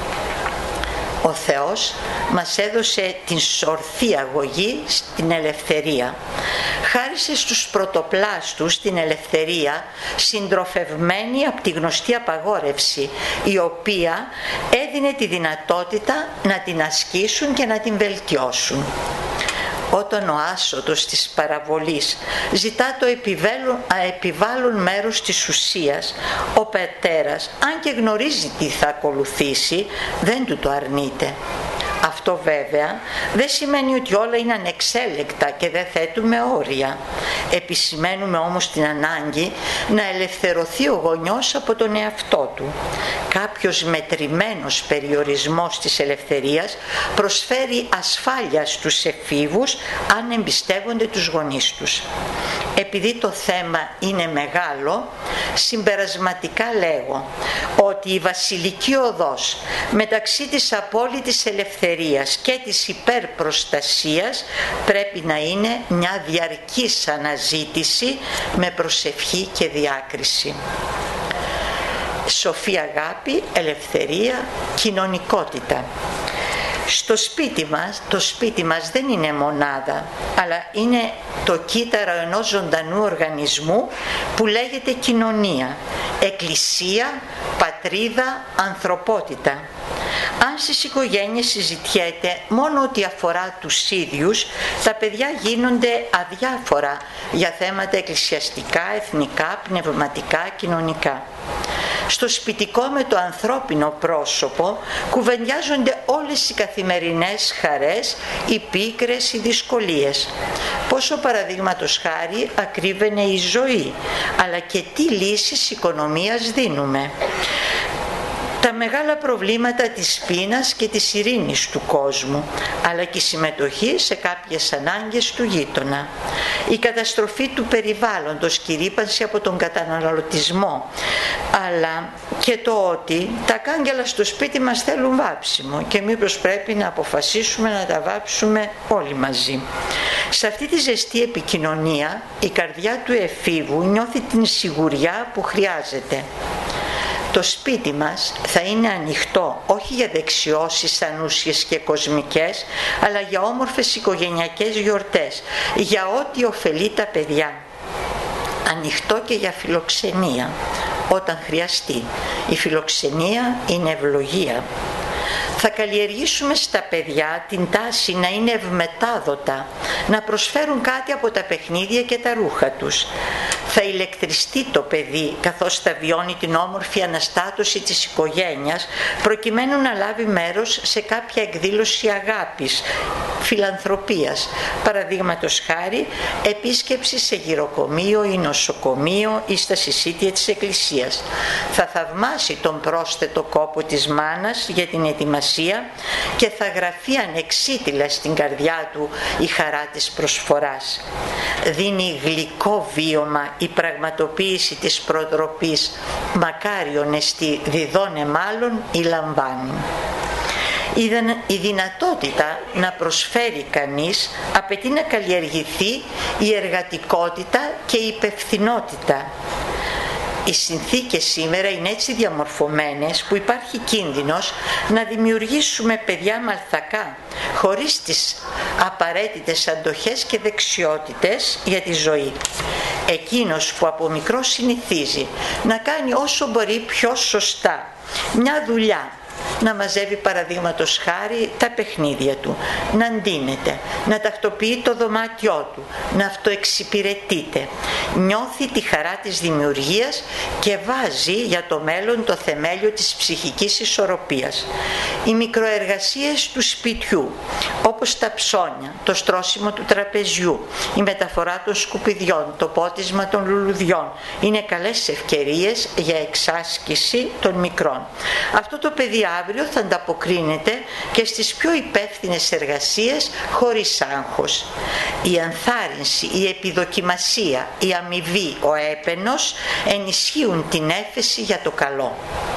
Ο Θεός μας έδωσε την σορθή αγωγή στην ελευθερία. Χάρισε στους πρωτοπλάστους την ελευθερία συντροφευμένη από τη γνωστή απαγόρευση, η οποία έδινε τη δυνατότητα να την ασκήσουν και να την βελτιώσουν. Όταν ο άσωτος της παραβολής ζητά το επιβάλλον μέρος της ουσίας, ο πατέρας, αν και γνωρίζει τι θα ακολουθήσει, δεν του το αρνείται. Αυτό βέβαια δεν σημαίνει ότι όλα είναι ανεξέλεκτα και δεν θέτουμε όρια. Επισημαίνουμε όμως την ανάγκη να ελευθερωθεί ο γονιός από τον εαυτό του. Κάποιος μετρημένος περιορισμός της ελευθερίας προσφέρει ασφάλεια στους εφήβους αν εμπιστεύονται τους γονείς τους. Επειδή το θέμα είναι μεγάλο, συμπερασματικά λέγω ότι η βασιλική οδός μεταξύ της απόλυτης ελευθερίας και της υπερπροστασίας πρέπει να είναι μια διαρκής αναζήτηση με προσευχή και διάκριση. Σοφή, αγάπη, ελευθερία, κοινωνικότητα. Στο σπίτι μας, το σπίτι μας δεν είναι μονάδα, αλλά είναι το κύτταρο ενός ζωντανού οργανισμού που λέγεται κοινωνία, εκκλησία, πατρίδα, ανθρωπότητα. Αν στις οικογένειες συζητιέται μόνο ό,τι αφορά τους ίδιους, τα παιδιά γίνονται αδιάφορα για θέματα εκκλησιαστικά, εθνικά, πνευματικά, κοινωνικά. Στο σπιτικό με το ανθρώπινο πρόσωπο κουβεντιάζονται όλες οι καθημερινές χαρές, οι πίκρες, οι δυσκολίες. Πόσο παραδείγματος χάρη ακρίβαινε η ζωή, αλλά και τι λύσεις οικονομίας δίνουμε. Τα μεγάλα προβλήματα της πείνας και της ειρήνης του κόσμου, αλλά και η συμμετοχή σε κάποιες ανάγκες του γείτονα. Η καταστροφή του περιβάλλοντος και η ρύπανση από τον καταναλωτισμό, αλλά και το ότι τα κάγκελα στο σπίτι μας θέλουν βάψιμο και μήπως πρέπει να αποφασίσουμε να τα βάψουμε όλοι μαζί. Σε αυτή τη ζεστή επικοινωνία η καρδιά του εφήβου νιώθει την σιγουριά που χρειάζεται. Το σπίτι μας θα είναι ανοιχτό όχι για δεξιώσεις ανούσιες και κοσμικές, αλλά για όμορφες οικογενειακές γιορτές, για ό,τι ωφελεί τα παιδιά. Ανοιχτό και για φιλοξενία, όταν χρειαστεί. Η φιλοξενία είναι ευλογία. Θα καλλιεργήσουμε στα παιδιά την τάση να είναι ευμετάδοτα, να προσφέρουν κάτι από τα παιχνίδια και τα ρούχα τους. Θα ηλεκτριστεί το παιδί καθώς θα βιώνει την όμορφη αναστάτωση της οικογένειας, προκειμένου να λάβει μέρος σε κάποια εκδήλωση αγάπης, φιλανθρωπίας, παραδείγματος χάρη επίσκεψη σε γυροκομείο ή νοσοκομείο ή στα συσίτια της εκκλησίας. Θα θαυμάσει τον πρόσθετο κόπο της μάνας για την ετοιμασία και θα γραφεί ανεξίτηλα στην καρδιά του η χαρά της προσφοράς. Δίνει γλυκό βίωμα η πραγματοποίηση της προτροπής «Μακάριον εστι διδώνε μάλλον ή λαμβάνει». Η δυνατότητα να προσφέρει κανείς απαιτεί να καλλιεργηθεί η εργατικότητα και η υπευθυνότητα. Οι συνθήκες σήμερα είναι έτσι διαμορφωμένες που υπάρχει κίνδυνος να δημιουργήσουμε παιδιά μαλθακά, χωρίς τις απαραίτητες αντοχές και δεξιότητες για τη ζωή. Εκείνος που από μικρό συνηθίζει να κάνει όσο μπορεί πιο σωστά μια δουλειά, να μαζεύει παραδείγματος χάρη τα παιχνίδια του, να ντύνεται, να τακτοποιεί το δωμάτιό του, να αυτοεξυπηρετείται. Νιώθει τη χαρά της δημιουργίας και βάζει για το μέλλον το θεμέλιο της ψυχικής ισορροπίας. Οι μικροεργασίες του σπιτιού, όπως τα ψώνια, το στρώσιμο του τραπεζιού, η μεταφορά των σκουπιδιών, το πότισμα των λουλουδιών, είναι καλές ευκαιρίες για εξάσκηση των μικρών. Αυτό το παιδί αύριο θα ανταποκρίνεται και στις πιο υπεύθυνες εργασίες χωρίς άγχος. Η ενθάρρυνση, η επιδοκιμασία, η αμοιβή, ο έπαινος ενισχύουν την έφεση για το καλό.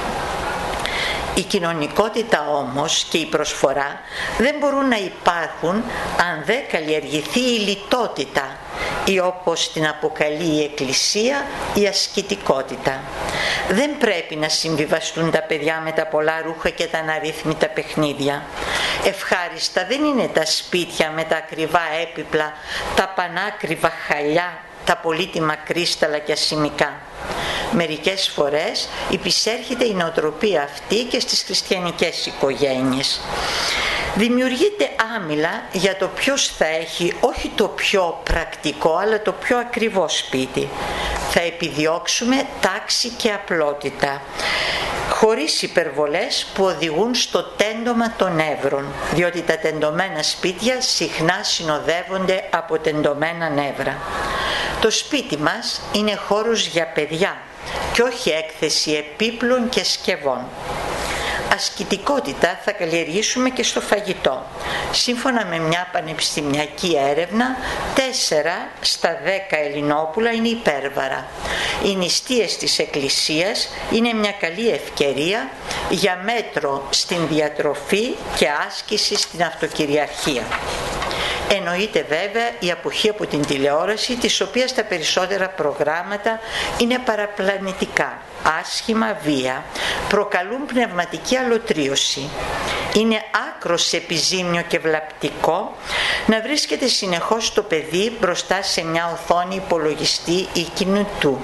Η κοινωνικότητα όμως και η προσφορά δεν μπορούν να υπάρχουν αν δεν καλλιεργηθεί η λιτότητα ή, όπως την αποκαλεί η Εκκλησία, η ασκητικότητα. Δεν πρέπει να συμβιβαστούν τα παιδιά με τα πολλά ρούχα και τα αναρρύθμιτα παιχνίδια. Ευχάριστα δεν είναι τα σπίτια με τα ακριβά έπιπλα, τα πανάκριβα χαλιά, τα πολύτιμα κρίσταλα και ασημικά. Μερικές φορές υπησέρχεται η νοοτροπία αυτή και στις χριστιανικές οικογένειες. Δημιουργείται άμυλα για το ποιος θα έχει όχι το πιο πρακτικό αλλά το πιο ακριβό σπίτι. Θα επιδιώξουμε τάξη και απλότητα, χωρίς υπερβολές που οδηγούν στο τέντομα των νεύρων, διότι τα τεντωμένα σπίτια συχνά συνοδεύονται από τεντωμένα νεύρα. Το σπίτι μας είναι χώρος για παιδιά και όχι έκθεση επίπλων και σκευών. Ασκητικότητα θα καλλιεργήσουμε και στο φαγητό. Σύμφωνα με μια πανεπιστημιακή έρευνα, τέσσερα στα δέκα Ελληνόπουλα είναι υπέρβαρα. Οι νηστείες της Εκκλησίας είναι μια καλή ευκαιρία για μέτρο στην διατροφή και άσκηση στην αυτοκυριαρχία. Εννοείται βέβαια η αποχή από την τηλεόραση, της οποίας τα περισσότερα προγράμματα είναι παραπλανητικά, άσχημα, βία, προκαλούν πνευματική αλωτρίωση. Είναι άκρος επιζήμιο και βλαπτικό να βρίσκεται συνεχώς το παιδί μπροστά σε μια οθόνη υπολογιστή ή κινητού.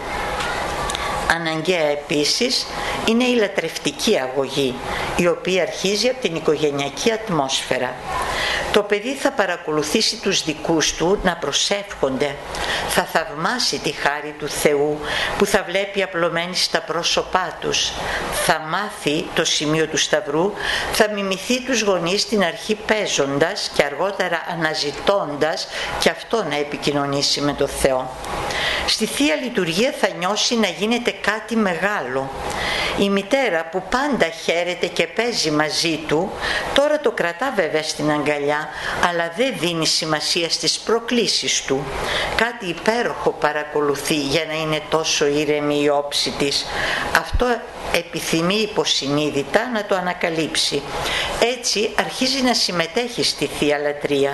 Αναγκαία επίσης είναι η λατρευτική αγωγή, η οποία αρχίζει από την οικογενειακή ατμόσφαιρα. Το παιδί θα παρακολουθήσει τους δικούς του να προσεύχονται, θα θαυμάσει τη χάρη του Θεού που θα βλέπει απλωμένη στα πρόσωπά τους, θα μάθει το σημείο του σταυρού, θα μιμηθεί τους γονείς στην αρχή παίζοντας και αργότερα αναζητώντας και αυτό να επικοινωνήσει με το Θεό. Στη Θεία Λειτουργία θα νιώσει να γίνεται κάτι μεγάλο. Η μητέρα που πάντα χαίρεται και παίζει μαζί του, τώρα το κρατά βέβαια στην αγκαλιά, αλλά δεν δίνει σημασία στις προκλήσεις του. Κάτι υπέροχο παρακολουθεί για να είναι τόσο ήρεμη η όψη της. Αυτό επιθυμεί υποσυνείδητα να το ανακαλύψει. Έτσι αρχίζει να συμμετέχει στη Θεία Λατρεία.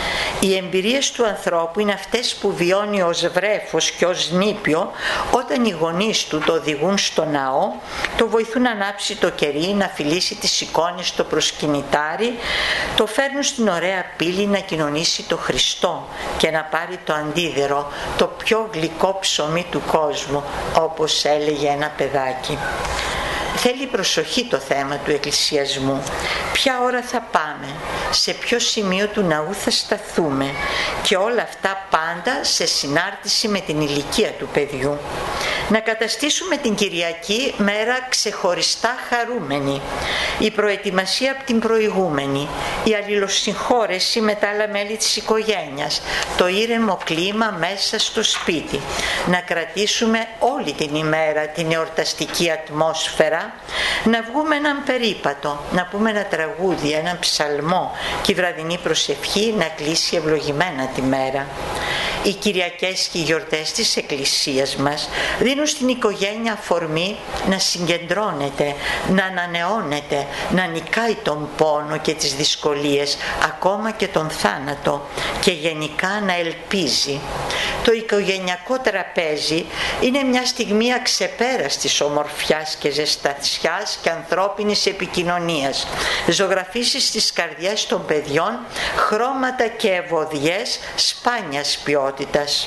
Οι εμπειρίες του ανθρώπου είναι αυτές που βιώνει ως βρέφος και ως νήπιο όταν οι γονείς του το οδηγούν στο ναό, το βοηθούν να ανάψει το κερί, να φιλήσει τις εικόνες στο προσκυνητάρι, το φέρνουν στην ωραία πύλη να κοινωνήσει το Χριστό και να πάρει το αντίδερο, το πιο γλυκό ψωμί του κόσμου, όπως έλεγε ένα παιδάκι. Θέλει προσοχή το θέμα του εκκλησιασμού. Ποια ώρα θα πάμε, σε ποιο σημείο του ναού θα σταθούμε και όλα αυτά πάντα σε συνάρτηση με την ηλικία του παιδιού. Να καταστήσουμε την Κυριακή μέρα ξεχωριστά χαρούμενη. Η προετοιμασία από την προηγούμενη, η αλληλοσυγχώρεση με τα άλλα μέλη της οικογένειας, το ήρεμο κλίμα μέσα στο σπίτι. Να κρατήσουμε όλη την ημέρα την εορταστική ατμόσφαιρα, να βγούμε έναν περίπατο, να πούμε ένα τραγούδι, έναν ψαλμό και η βραδινή προσευχή να κλείσει ευλογημένα τη μέρα. Οι Κυριακές και οι γιορτές της Εκκλησίας μας δίνουν στην οικογένεια αφορμή να συγκεντρώνεται, να ανανεώνεται, να νικάει τον πόνο και τις δυσκολίες, ακόμα και τον θάνατο και γενικά να ελπίζει. Το οικογενειακό τραπέζι είναι μια στιγμή αξεπέραστης ομορφιάς και ζεστασιάς και ανθρώπινης επικοινωνίας. Ζωγραφίσει στις καρδιές των παιδιών χρώματα και ευωδιές σπάνιας ποιότητας.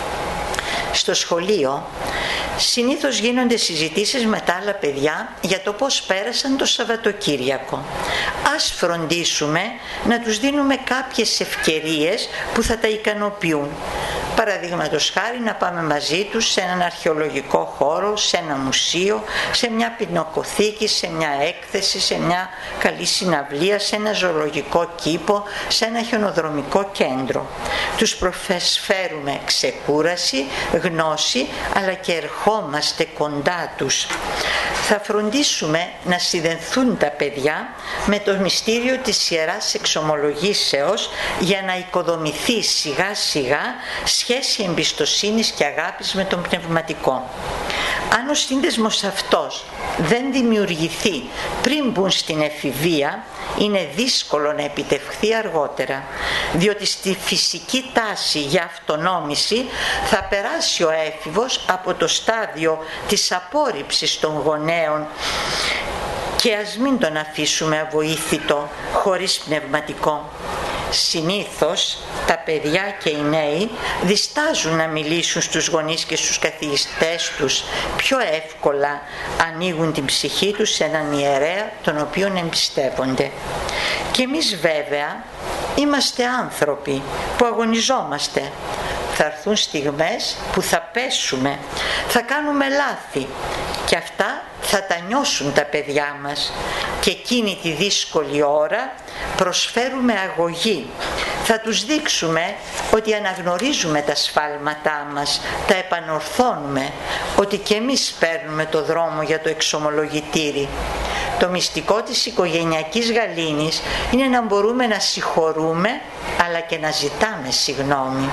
Στο σχολείο συνήθως γίνονται συζητήσεις με τα άλλα παιδιά για το πώς πέρασαν το Σαββατοκύριακο. Ας φροντίσουμε να τους δίνουμε κάποιες ευκαιρίες που θα τα ικανοποιούν. Παραδείγματος χάρη να πάμε μαζί τους σε έναν αρχαιολογικό χώρο, σε ένα μουσείο, σε μια πινακοθήκη, σε μια έκθεση, σε μια καλή συναυλία, σε ένα ζωολογικό κήπο, σε ένα χιονοδρομικό κέντρο. Τους προσφέρουμε ξεκούραση, γνώση, αλλά και ερχόμαστε κοντά τους. Θα φροντίσουμε να συνδεθούν τα παιδιά με το μυστήριο της Ιεράς Εξομολογήσεως για να οικοδομηθεί σιγά σιγά σχέση εμπιστοσύνης και αγάπης με τον πνευματικό. Αν ο σύνδεσμος αυτός δεν δημιουργηθεί πριν μπουν στην εφηβεία, είναι δύσκολο να επιτευχθεί αργότερα, διότι στη φυσική τάση για αυτονόμηση θα περάσει ο έφηβος από το στάδιο της απόρριψης των γονέων και ας μην τον αφήσουμε αβοήθητο, χωρίς πνευματικό. Συνήθως τα παιδιά και οι νέοι διστάζουν να μιλήσουν στους γονείς και στους καθηγητές τους. Πιο εύκολα ανοίγουν την ψυχή τους σε έναν ιερέα τον οποίον εμπιστεύονται. Και εμείς βέβαια είμαστε άνθρωποι που αγωνιζόμαστε. Θα έρθουν στιγμές που θα πέσουμε, θα κάνουμε λάθη και αυτά θα τα νιώσουν τα παιδιά μας και εκείνη τη δύσκολη ώρα προσφέρουμε αγωγή. Θα τους δείξουμε ότι αναγνωρίζουμε τα σφάλματά μας, τα επανορθώνουμε, ότι και εμείς παίρνουμε το δρόμο για το εξομολογητήρι. Το μυστικό της οικογενειακής γαλήνης είναι να μπορούμε να συγχωρούμε αλλά και να ζητάμε συγγνώμη.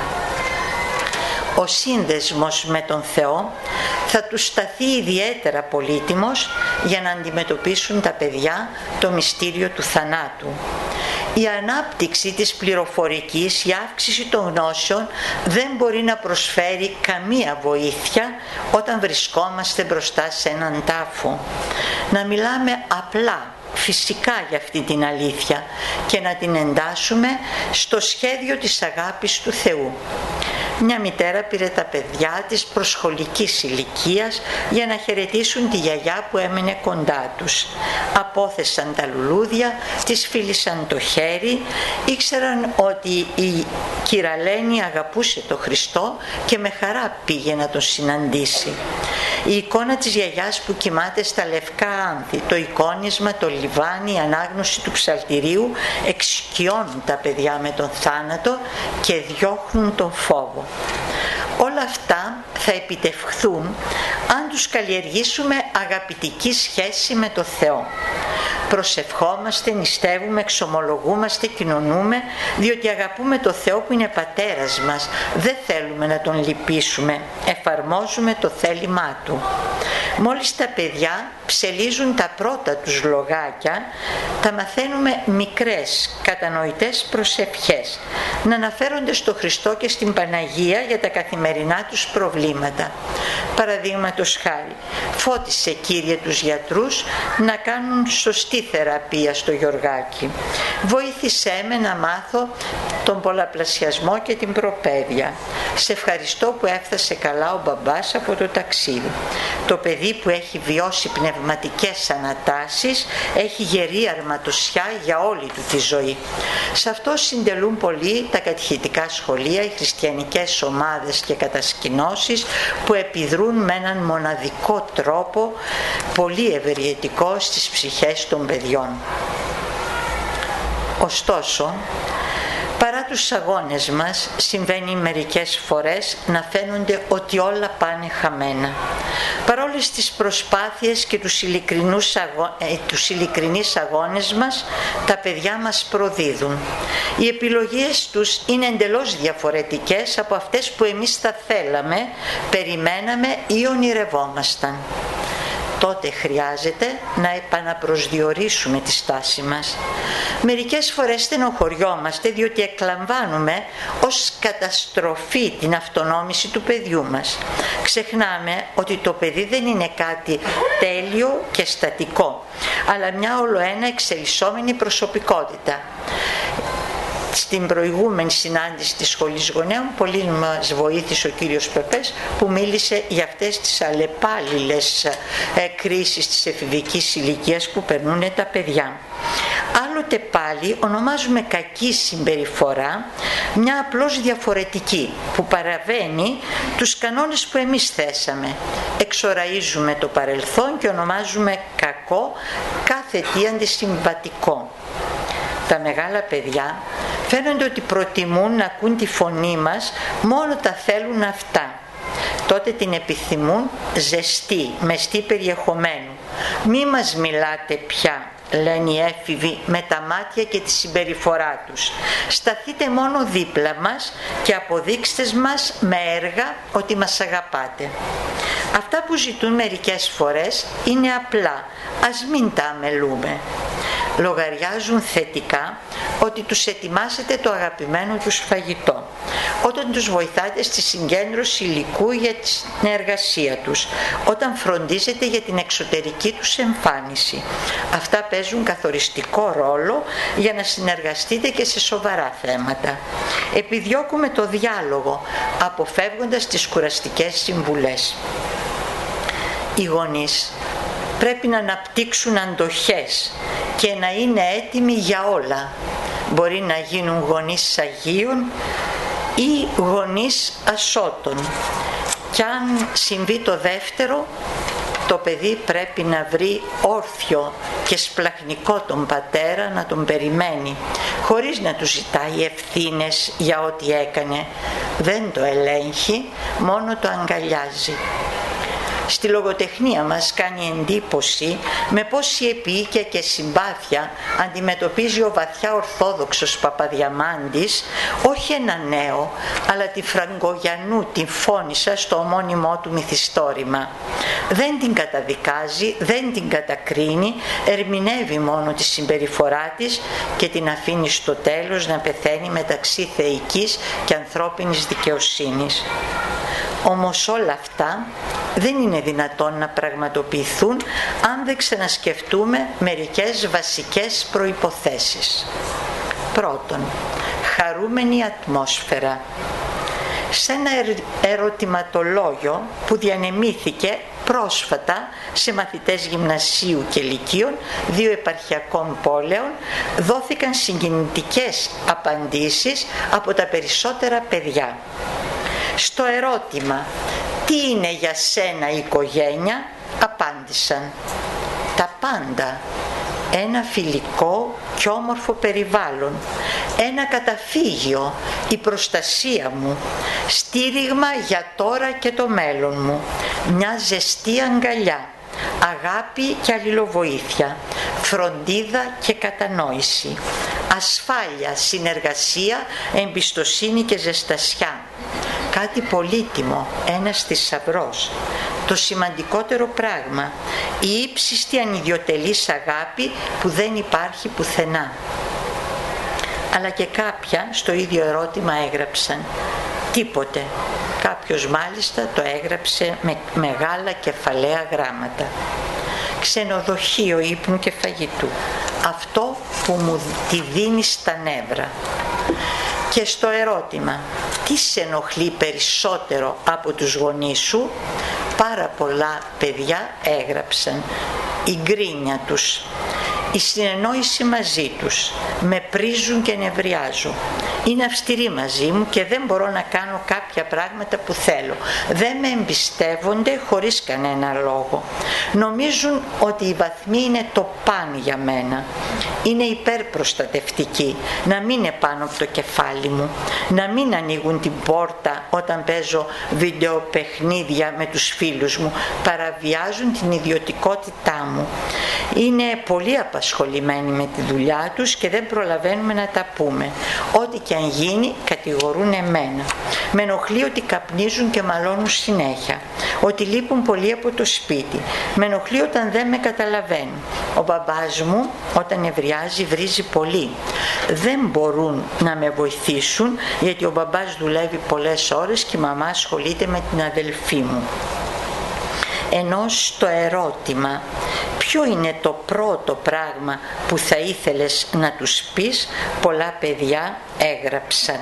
Ο σύνδεσμος με τον Θεό θα τους σταθεί ιδιαίτερα πολύτιμος για να αντιμετωπίσουν τα παιδιά το μυστήριο του θανάτου. Η ανάπτυξη της πληροφορικής, η αύξηση των γνώσεων δεν μπορεί να προσφέρει καμία βοήθεια όταν βρισκόμαστε μπροστά σε έναν τάφο. Να μιλάμε απλά, φυσικά για αυτή την αλήθεια και να την εντάσσουμε στο σχέδιο της αγάπης του Θεού. Μια μητέρα πήρε τα παιδιά της προσχολικής ηλικίας για να χαιρετήσουν τη γιαγιά που έμενε κοντά τους. Απόθεσαν τα λουλούδια, της φίλησαν το χέρι, ήξεραν ότι η κυραλένη αγαπούσε το Χριστό και με χαρά πήγε να τον συναντήσει. Η εικόνα της γιαγιάς που κοιμάται στα λευκά άνθη, το εικόνισμα, το λιβάνι, η ανάγνωση του ψαλτηρίου εξοικειώνουν τα παιδιά με τον θάνατο και διώχνουν τον φόβο. Όλα αυτά θα επιτευχθούν αν τους καλλιεργήσουμε αγαπητική σχέση με το Θεό. Προσευχόμαστε, νηστεύουμε, εξομολογούμαστε, κοινωνούμε, διότι αγαπούμε το Θεό που είναι πατέρας μας. Δεν θέλουμε να τον λυπήσουμε, εφαρμόζουμε το θέλημά Του. Μόλις τα παιδιά ψελίζουν τα πρώτα τους λογάκια, τα μαθαίνουμε μικρές, κατανοητές προσευχές, να αναφέρονται στο Χριστό και στην Παναγία για τα καθημερινά τους προβλήματα. Παραδείγματος χάρη, φώτισε Κύριε τους γιατρούς να κάνουν σωστή θεραπεία στο Γιωργάκι. Βοήθησέ με να μάθω τον πολλαπλασιασμό και την προπαίδεια. Σε ευχαριστώ που έφτασε καλά ο μπαμπάς από το ταξίδι. Το παιδί που έχει βιώσει πνευματικές ανατάσεις έχει γερή αρματοσιά για όλη του τη ζωή. Σε αυτό συντελούν πολύ τα κατηχητικά σχολεία, οι χριστιανικές ομάδες και κατασκηνώσεις που επιδρούν με έναν μοναδικό τρόπο πολύ ευεργετικό στις ψυχές των παιδιών. Ωστόσο, παρά τους αγώνες μας, συμβαίνει μερικές φορές να φαίνονται ότι όλα πάνε χαμένα. Παρόλες τις προσπάθειες και τους ειλικρινούς, αγώ... ε, τους ειλικρινείς αγώνες μας, τα παιδιά μας προδίδουν. Οι επιλογές τους είναι εντελώς διαφορετικές από αυτές που εμείς θα θέλαμε, περιμέναμε ή ονειρευόμασταν. Τότε χρειάζεται να επαναπροσδιορίσουμε τη στάση μας. Μερικές φορές στενοχωριόμαστε διότι εκλαμβάνουμε ως καταστροφή την αυτονόμηση του παιδιού μας. Ξεχνάμε ότι το παιδί δεν είναι κάτι τέλειο και στατικό, αλλά μια ολοένα εξελισσόμενη προσωπικότητα. Στην προηγούμενη συνάντηση της σχολής γονέων πολύ μας βοήθησε ο κύριος Πεπές που μίλησε για αυτές τις αλλεπάλληλες ε, κρίσεις της εφηβικής ηλικίας που περνούν τα παιδιά. Άλλοτε πάλι ονομάζουμε κακή συμπεριφορά μια απλώς διαφορετική που παραβαίνει τους κανόνες που εμείς θέσαμε. Εξοραίζουμε το παρελθόν και ονομάζουμε κακό κάθε τι αντισυμβατικό. Τα μεγάλα παιδιά φαίνονται ότι προτιμούν να ακούν τη φωνή μας μόνο τα θέλουν αυτά. Τότε την επιθυμούν ζεστή, μεστή περιεχομένου. Μη μας μιλάτε πια, λένε οι έφηβοι με τα μάτια και τη συμπεριφορά τους. Σταθείτε μόνο δίπλα μας και αποδείξτε μας με έργα ότι μας αγαπάτε. Αυτά που ζητούν μερικές φορές είναι απλά, ας μην τα αμελούμε. Λογαριάζουν θετικά ότι τους ετοιμάσετε το αγαπημένο τους φαγητό, όταν τους βοηθάτε στη συγκέντρωση υλικού για την εργασία τους, όταν φροντίζετε για την εξωτερική τους εμφάνιση. Αυτά παίζουν καθοριστικό ρόλο για να συνεργαστείτε και σε σοβαρά θέματα. Επιδιώκουμε το διάλογο, αποφεύγοντας τις κουραστικές συμβουλές. Οι γονείς πρέπει να αναπτύξουν αντοχές και να είναι έτοιμοι για όλα. Μπορεί να γίνουν γονείς Αγίων ή γονείς ασώτων. Κι αν συμβεί το δεύτερο, το παιδί πρέπει να βρει όρθιο και σπλαχνικό τον πατέρα να τον περιμένει, χωρίς να του ζητάει ευθύνες για ό,τι έκανε. Δεν το ελέγχει, μόνο το αγκαλιάζει. Στη λογοτεχνία μας κάνει εντύπωση με πόση επίοικια και συμπάθεια αντιμετωπίζει ο βαθιά ορθόδοξος Παπαδιαμάντης όχι ένα νέο, αλλά τη Φραγκογιανού την Φώνισσα στο ομώνυμό του μυθιστόρημα. Δεν την καταδικάζει, δεν την κατακρίνει, ερμηνεύει μόνο τη συμπεριφορά της και την αφήνει στο τέλος να πεθαίνει μεταξύ θεϊκής και ανθρώπινης δικαιοσύνης. Όμως όλα αυτά δεν είναι δυνατόν να πραγματοποιηθούν αν δεν ξανασκεφτούμε μερικές βασικές προϋποθέσεις. Πρώτον, χαρούμενη ατμόσφαιρα. Σε ένα ερωτηματολόγιο που διανεμήθηκε πρόσφατα σε μαθητές γυμνασίου και λυκείων δύο επαρχιακών πόλεων, δόθηκαν συγκινητικές απαντήσεις από τα περισσότερα παιδιά. Στο ερώτημα «Τι είναι για σένα η οικογένεια?» απάντησαν «Τα πάντα, ένα φιλικό και όμορφο περιβάλλον, ένα καταφύγιο, η προστασία μου, στήριγμα για τώρα και το μέλλον μου, μια ζεστή αγκαλιά, αγάπη και αλληλοβοήθεια, φροντίδα και κατανόηση, ασφάλεια, συνεργασία, εμπιστοσύνη και ζεστασιά». Κάτι πολύτιμο, ένας θησαυρός. Το σημαντικότερο πράγμα, η ύψιστη ανιδιοτελής αγάπη που δεν υπάρχει πουθενά. Αλλά και κάποια στο ίδιο ερώτημα έγραψαν τίποτε. Κάποιος μάλιστα το έγραψε με μεγάλα κεφαλαία γράμματα. Ξενοδοχείο ύπνου και φαγητού. Αυτό που μου τη δίνει στα νεύρα. Και στο ερώτημα τι σε ενοχλεί περισσότερο από τους γονείς σου, πάρα πολλά παιδιά έγραψαν η γκρίνια τους, η συνεννόηση μαζί τους, με πρίζουν και νευριάζουν, είναι αυστηροί μαζί μου και δεν μπορώ να κάνω κάποια πράγματα που θέλω, δεν με εμπιστεύονται χωρίς κανένα λόγο, νομίζουν ότι οι βαθμοί είναι το παν για μένα, είναι υπερπροστατευτικοί, να μην είναι πάνω από το κεφάλι μου, να μην ανοίγουν την πόρτα όταν παίζω βιντεοπαιχνίδια με τους φίλους μου, παραβιάζουν την ιδιωτικότητά μου, είναι πολύ απασχολημένοι με τη δουλειά τους και δεν προλαβαίνουμε να τα πούμε. Ό,τι και αν γίνει κατηγορούν εμένα. Με ενοχλεί ότι καπνίζουν και μαλώνουν συνέχεια, ότι λείπουν πολύ από το σπίτι. Με ενοχλεί όταν δεν με καταλαβαίνουν. Ο μπαμπάς μου όταν νευριάζει βρίζει πολύ. Δεν μπορούν να με βοηθήσουν γιατί ο μπαμπάς δουλεύει πολλές ώρες και η μαμά ασχολείται με την αδελφή μου. Ενώ στο ερώτημα ποιο είναι το πρώτο πράγμα που θα ήθελες να τους πεις, πολλά παιδιά έγραψαν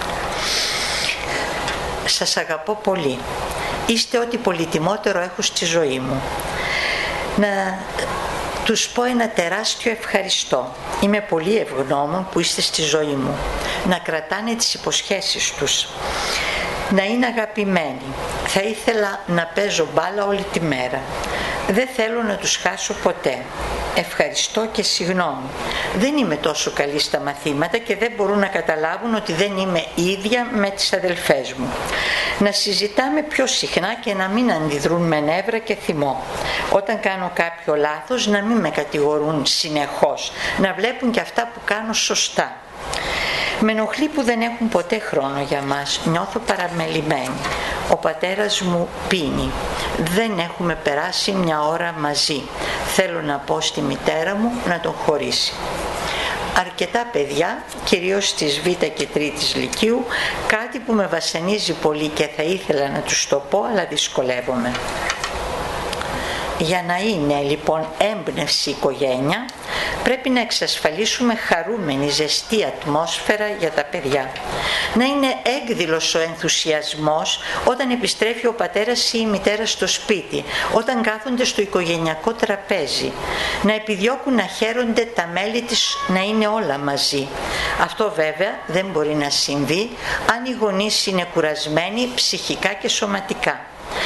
«Σας αγαπώ πολύ, είστε ό,τι πολυτιμότερο έχω στη ζωή μου, να τους πω ένα τεράστιο ευχαριστώ, είμαι πολύ ευγνώμων που είστε στη ζωή μου, να κρατάνε τις υποσχέσεις τους, να είναι αγαπημένοι, θα ήθελα να παίζω μπάλα όλη τη μέρα, δεν θέλω να τους χάσω ποτέ, ευχαριστώ και συγγνώμη, δεν είμαι τόσο καλή στα μαθήματα και δεν μπορούν να καταλάβουν ότι δεν είμαι ίδια με τις αδελφές μου, να συζητάμε πιο συχνά και να μην αντιδρούν με νεύρα και θυμό, όταν κάνω κάποιο λάθος να μην με κατηγορούν συνεχώς, να βλέπουν και αυτά που κάνω σωστά. Με ενοχλεί που δεν έχουν ποτέ χρόνο για μας, νιώθω παραμελημένη. Ο πατέρας μου πίνει, δεν έχουμε περάσει μια ώρα μαζί. Θέλω να πω στη μητέρα μου να τον χωρίσει. Αρκετά παιδιά, κυρίως στις Β και Τρίτης Λυκείου, κάτι που με βασανίζει πολύ και θα ήθελα να τους το πω, αλλά δυσκολεύομαι. Για να είναι λοιπόν έμπνευση η οικογένεια, πρέπει να εξασφαλίσουμε χαρούμενη, ζεστή ατμόσφαιρα για τα παιδιά. Να είναι έκδηλος ο ενθουσιασμός όταν επιστρέφει ο πατέρας ή η μητέρα στο σπίτι, όταν κάθονται στο οικογενειακό τραπέζι. Να επιδιώκουν να χαίρονται τα μέλη της, να είναι όλα μαζί. Αυτό βέβαια δεν μπορεί να συμβεί αν οι γονείς είναι κουρασμένοι ψυχικά και σωματικά.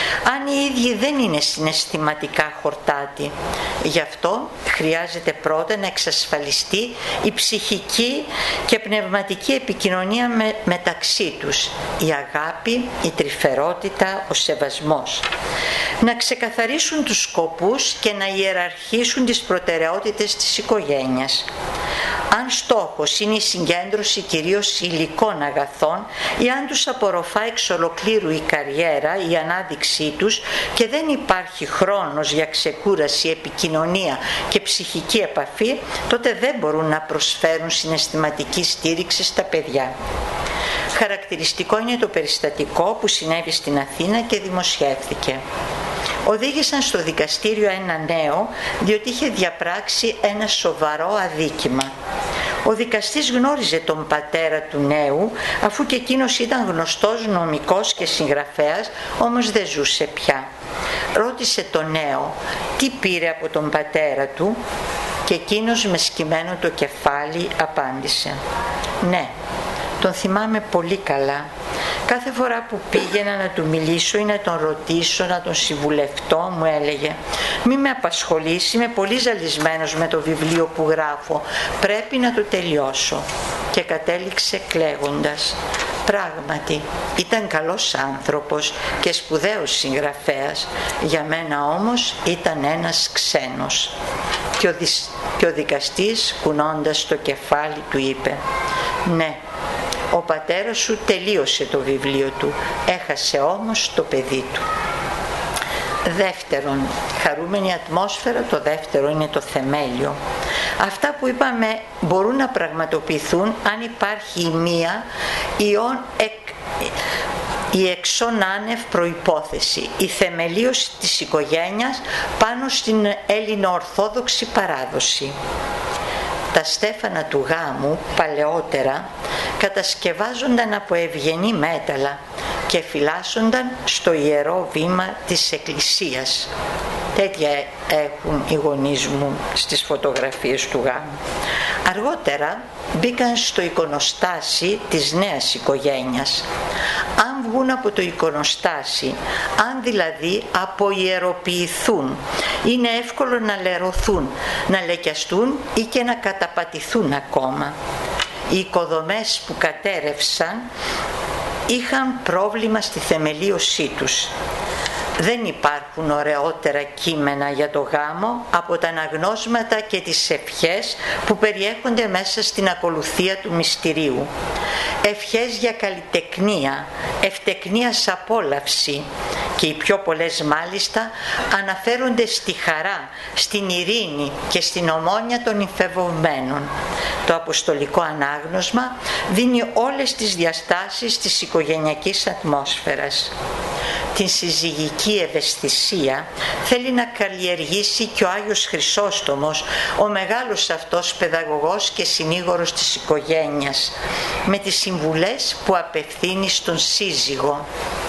αν οι ίδιοι δεν είναι συναισθηματικά χορτάτοι. Γι' αυτό χρειάζεται πρώτα να εξασφαλιστεί η ψυχική και πνευματική επικοινωνία με, μεταξύ τους, η αγάπη, η τρυφερότητα, ο σεβασμός. Να ξεκαθαρίσουν τους σκοπούς και να ιεραρχήσουν τις προτεραιότητες της οικογένειας. Αν στόχος είναι η συγκέντρωση κυρίως υλικών αγαθών ή αν τους απορροφά εξ ολοκλήρου η καριέρα, η ανάδειξή τους και δεν υπάρχει χρόνος για ξεκούραση, επικοινωνία και ψυχική επαφή, τότε δεν μπορούν να προσφέρουν συναισθηματική στήριξη στα παιδιά. Χαρακτηριστικό είναι το περιστατικό που συνέβη στην Αθήνα και δημοσιεύθηκε. Οδήγησαν στο δικαστήριο ένα νέο διότι είχε διαπράξει ένα σοβαρό αδίκημα. Ο δικαστής γνώριζε τον πατέρα του νέου, αφού και εκείνος ήταν γνωστός νομικός και συγγραφέας, όμως δεν ζούσε πια. Ρώτησε τον νέο τι πήρε από τον πατέρα του και εκείνος με σκυμμένο το κεφάλι απάντησε: «Ναι, τον θυμάμαι πολύ καλά. Κάθε φορά που πήγαινα να του μιλήσω ή να τον ρωτήσω, να τον συμβουλευτώ, μου έλεγε: «Μη με απασχολείς, είμαι πολύ ζαλισμένος με το βιβλίο που γράφω, πρέπει να το τελειώσω». Και κατέληξε κλαίγοντας. Πράγματι, ήταν καλός άνθρωπος και σπουδαίος συγγραφέας, για μένα όμως ήταν ένας ξένος. Και ο, δισ... και ο δικαστής, κουνώντας το κεφάλι, του είπε: «Ναι, ο πατέρας σου τελείωσε το βιβλίο του, έχασε όμως το παιδί του». Δεύτερον, χαρούμενη ατμόσφαιρα, το δεύτερο είναι το θεμέλιο. Αυτά που είπαμε μπορούν να πραγματοποιηθούν αν υπάρχει η μία ιόν εκ, η εξών άνευ προϋπόθεση, η θεμελίωση της οικογένειας πάνω στην ελληνοορθόδοξη παράδοση. Τα στέφανα του γάμου παλαιότερα κατασκευάζονταν από ευγενή μέταλλα και φυλάσσονταν στο ιερό βήμα της εκκλησίας. Τέτοια έχουν οι γονείς μου στις φωτογραφίες του γάμου. Αργότερα μπήκαν στο εικονοστάσι της νέας οικογένειας. Αν βγουν από το εικονοστάσι, αν δηλαδή αποιεροποιηθούν, είναι εύκολο να λερωθούν, να λεκιαστούν ή και να καταπατηθούν ακόμα. Οι οικοδομές που κατέρευσαν είχαν πρόβλημα στη θεμελίωσή τους. Δεν υπάρχουν ωραιότερα κείμενα για το γάμο από τα αναγνώσματα και τις ευχές που περιέχονται μέσα στην ακολουθία του μυστηρίου. Ευχές για καλλιτεχνία, ευτεκνίας απόλαυση, και οι πιο πολλές μάλιστα αναφέρονται στη χαρά, στην ειρήνη και στην ομόνοια των υφευωμένων. Το αποστολικό ανάγνωσμα δίνει όλες τις διαστάσεις της οικογενειακής ατμόσφαιρας. Την συζυγική ευαισθησία θέλει να καλλιεργήσει και ο Άγιος Χρυσόστομος, ο μεγάλος αυτός παιδαγωγός και συνήγορος της οικογένειας, με τις συμβουλές που απευθύνει στον σύζυγο.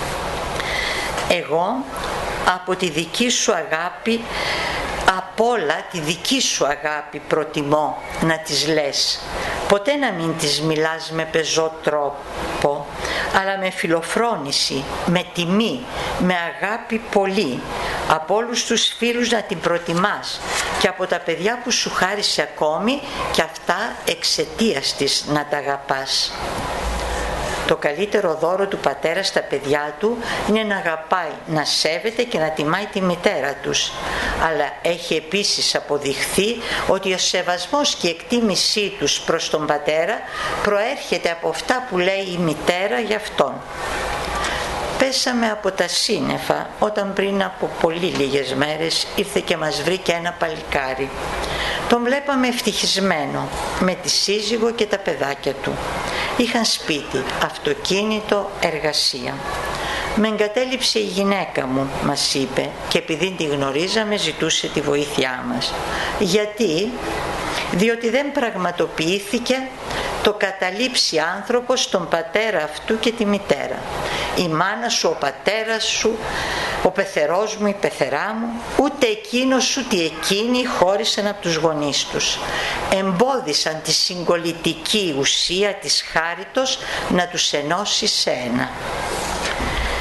Εγώ από τη δική σου αγάπη, απ' όλα τη δική σου αγάπη προτιμώ να τις λες. Ποτέ να μην τις μιλάς με πεζό τρόπο, αλλά με φιλοφρόνηση, με τιμή, με αγάπη πολύ. Από όλους τους φίλους να την προτιμάς και από τα παιδιά που σου χάρισε ακόμη και αυτά εξαιτίας της να τα αγαπάς. Το καλύτερο δώρο του πατέρα στα παιδιά του είναι να αγαπάει, να σέβεται και να τιμάει τη μητέρα τους. Αλλά έχει επίσης αποδειχθεί ότι ο σεβασμός και η εκτίμησή τους προς τον πατέρα προέρχεται από αυτά που λέει η μητέρα για αυτόν. Πέσαμε από τα σύννεφα όταν πριν από πολύ λίγες μέρες ήρθε και μας βρήκε ένα παλικάρι. Τον βλέπαμε ευτυχισμένο με τη σύζυγο και τα παιδάκια του. Είχαν σπίτι, αυτοκίνητο, εργασία. «Με εγκατέλειψε η γυναίκα μου», μας είπε, και επειδή τη γνωρίζαμε ζητούσε τη βοήθειά μας. Γιατί? Διότι δεν πραγματοποιήθηκε το καταλήψει άνθρωπος τον πατέρα αυτού και τη μητέρα. Η μάνα σου, ο πατέρας σου, ο πεθερός μου, η πεθερά μου, ούτε εκείνος ούτε εκείνοι χώρισαν από τους γονείς τους. Εμπόδισαν τη συγκολητική ουσία της χάριτος να τους ενώσει σε ένα.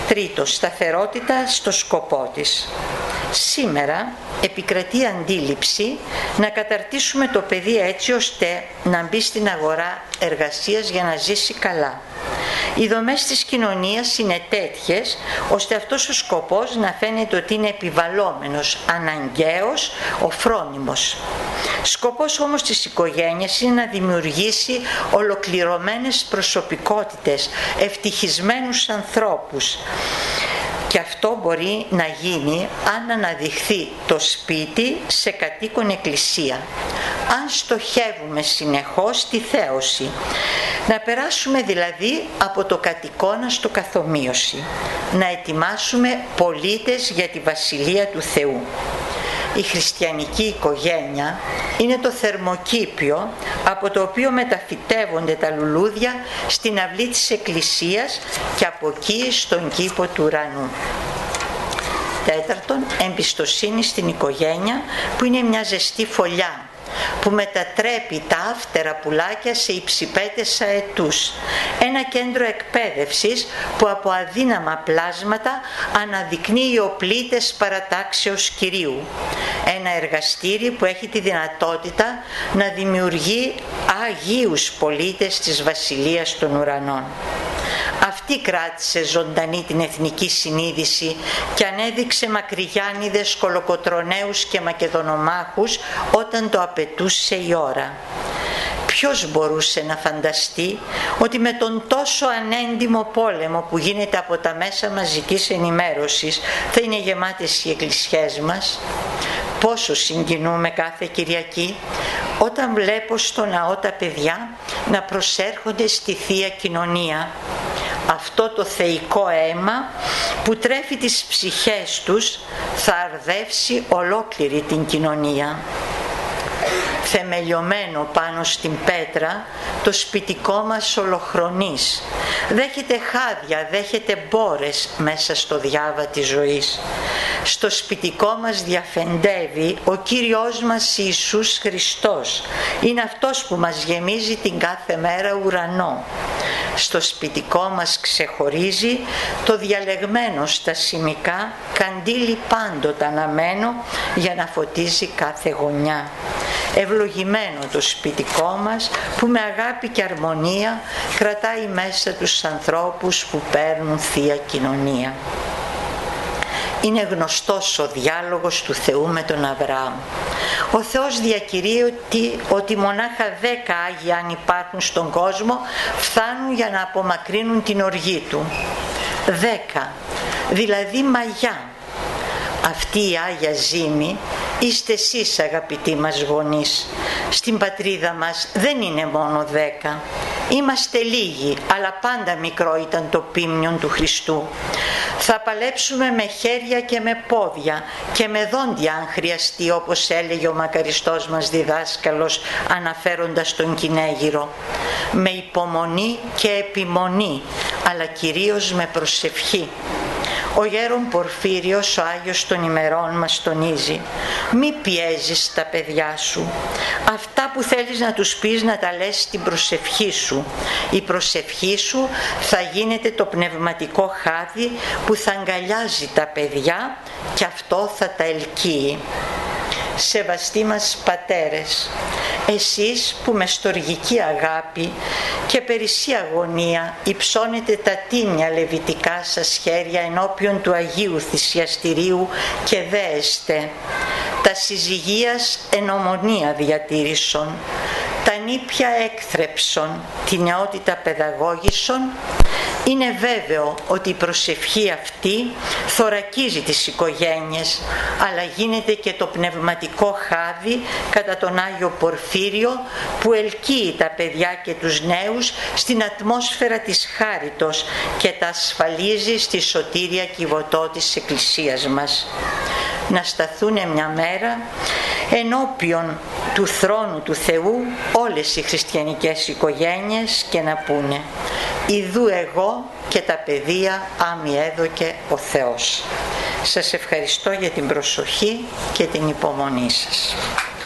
Τρίτο, σταθερότητα στο σκοπό της. Σήμερα επικρατεί αντίληψη να καταρτήσουμε το παιδί έτσι ώστε να μπει στην αγορά εργασίας για να ζήσει καλά. Οι δομές της κοινωνίας είναι τέτοιες ώστε αυτός ο σκοπός να φαίνεται ότι είναι επιβαλλόμενος, αναγκαίος, ο φρόνιμος. Σκοπός όμως της οικογένειας είναι να δημιουργήσει ολοκληρωμένες προσωπικότητες, ευτυχισμένους ανθρώπους. Και αυτό μπορεί να γίνει αν αναδειχθεί το σπίτι σε κατοίκον εκκλησία. Αν στοχεύουμε συνεχώς στη θέωση. Να περάσουμε δηλαδή από το κατοικώνα στο καθομοίωση. Να ετοιμάσουμε πολίτες για τη Βασιλεία του Θεού. Η χριστιανική οικογένεια είναι το θερμοκήπιο από το οποίο μεταφυτεύονται τα λουλούδια στην αυλή της εκκλησίας και από εκεί στον κήπο του ουρανού. Τέταρτον, εμπιστοσύνη στην οικογένεια που είναι μια ζεστή φωλιά που μετατρέπει τα άφτερα πουλάκια σε υψηπέτες αετούς. Ένα κέντρο εκπαίδευσης που από αδύναμα πλάσματα αναδεικνύει οπλίτες παρατάξεως Κυρίου. Ένα εργαστήρι που έχει τη δυνατότητα να δημιουργεί αγίους πολίτες της Βασιλείας των Ουρανών. Αυτή κράτησε ζωντανή την εθνική συνείδηση και ανέδειξε μακριγιάννηδες, κολοκοτροναίους και μακεδονομάχους όταν το απαιτούσε η ώρα. Ποιος μπορούσε να φανταστεί ότι με τον τόσο ανέντιμο πόλεμο που γίνεται από τα μέσα μαζικής ενημέρωσης θα είναι γεμάτες οι εκκλησιές μας? Πόσο συγκινούμε κάθε Κυριακή όταν βλέπω στο ναό τα παιδιά να προσέρχονται στη Θεία Κοινωνία. Αυτό το θεϊκό αίμα που τρέφει τις ψυχές τους θα αρδεύσει ολόκληρη την κοινωνία. Θεμελιωμένο πάνω στην πέτρα το σπιτικό μας ολοχρονής. Δέχεται χάδια, δέχεται μπόρες μέσα στο διάβα της ζωής. Στο σπιτικό μας διαφεντεύει ο Κύριος μας Ιησούς Χριστός. Είναι αυτός που μας γεμίζει την κάθε μέρα ουρανό. Στο σπιτικό μας ξεχωρίζει το διαλεγμένο στα σημικά καντήλι πάντοτε αναμένο για να φωτίζει κάθε γωνιά. Ευλογημένο το σπιτικό μας που με αγάπη και αρμονία κρατάει μέσα τους ανθρώπους που παίρνουν Θεία Κοινωνία. Είναι γνωστός ο διάλογος του Θεού με τον Αβραάμ. Ο Θεός διακηρύει ότι, ότι μονάχα δέκα Άγιοι αν υπάρχουν στον κόσμο φτάνουν για να απομακρύνουν την οργή του. Δέκα, δηλαδή μαγιά. Αυτή η Άγια Ζήμη είστε εσείς αγαπητοί μας γονείς. Στην πατρίδα μας δεν είναι μόνο δέκα. Είμαστε λίγοι, αλλά πάντα μικρό ήταν το πίμνιον του Χριστού. Θα παλέψουμε με χέρια και με πόδια και με δόντια αν χρειαστεί, όπως έλεγε ο μακαριστός μας διδάσκαλος αναφέροντας τον Κυνέγυρο. Με υπομονή και επιμονή, αλλά κυρίως με προσευχή. Ο γέρον Πορφύριος, ο Άγιος των ημερών, μας τονίζει: μη πιέζεις τα παιδιά σου. Αυτά που θέλεις να τους πεις να τα λες στην προσευχή σου. Η προσευχή σου θα γίνεται το πνευματικό χάδι που θα αγκαλιάζει τα παιδιά και αυτό θα τα ελκύει. Σεβαστοί μας πατέρες, εσείς που με στοργική αγάπη και περισσή αγωνία υψώνετε τα τίμια λεβιτικά σας χέρια ενώπιον του Αγίου Θυσιαστηρίου και δέεστε, τα συζυγίας εν ομονία διατήρησον, τα νήπια έκθρεψον, τη νεότητα παιδαγώγησον, είναι βέβαιο ότι η προσευχή αυτή θωρακίζει τις οικογένειες, αλλά γίνεται και το πνευματικό χάδι κατά τον Άγιο Πορφύριο που ελκύει τα παιδιά και τους νέους στην ατμόσφαιρα της χάριτος και τα ασφαλίζει στη σωτήρια κυβωτό της Εκκλησίας μας. Να σταθούν μια μέρα ενώπιον του θρόνου του Θεού όλες οι χριστιανικές οικογένειες και να πούνε: «Ιδού εγώ και τα παιδεία άμοι έδωκε ο Θεός». Σας ευχαριστώ για την προσοχή και την υπομονή σας.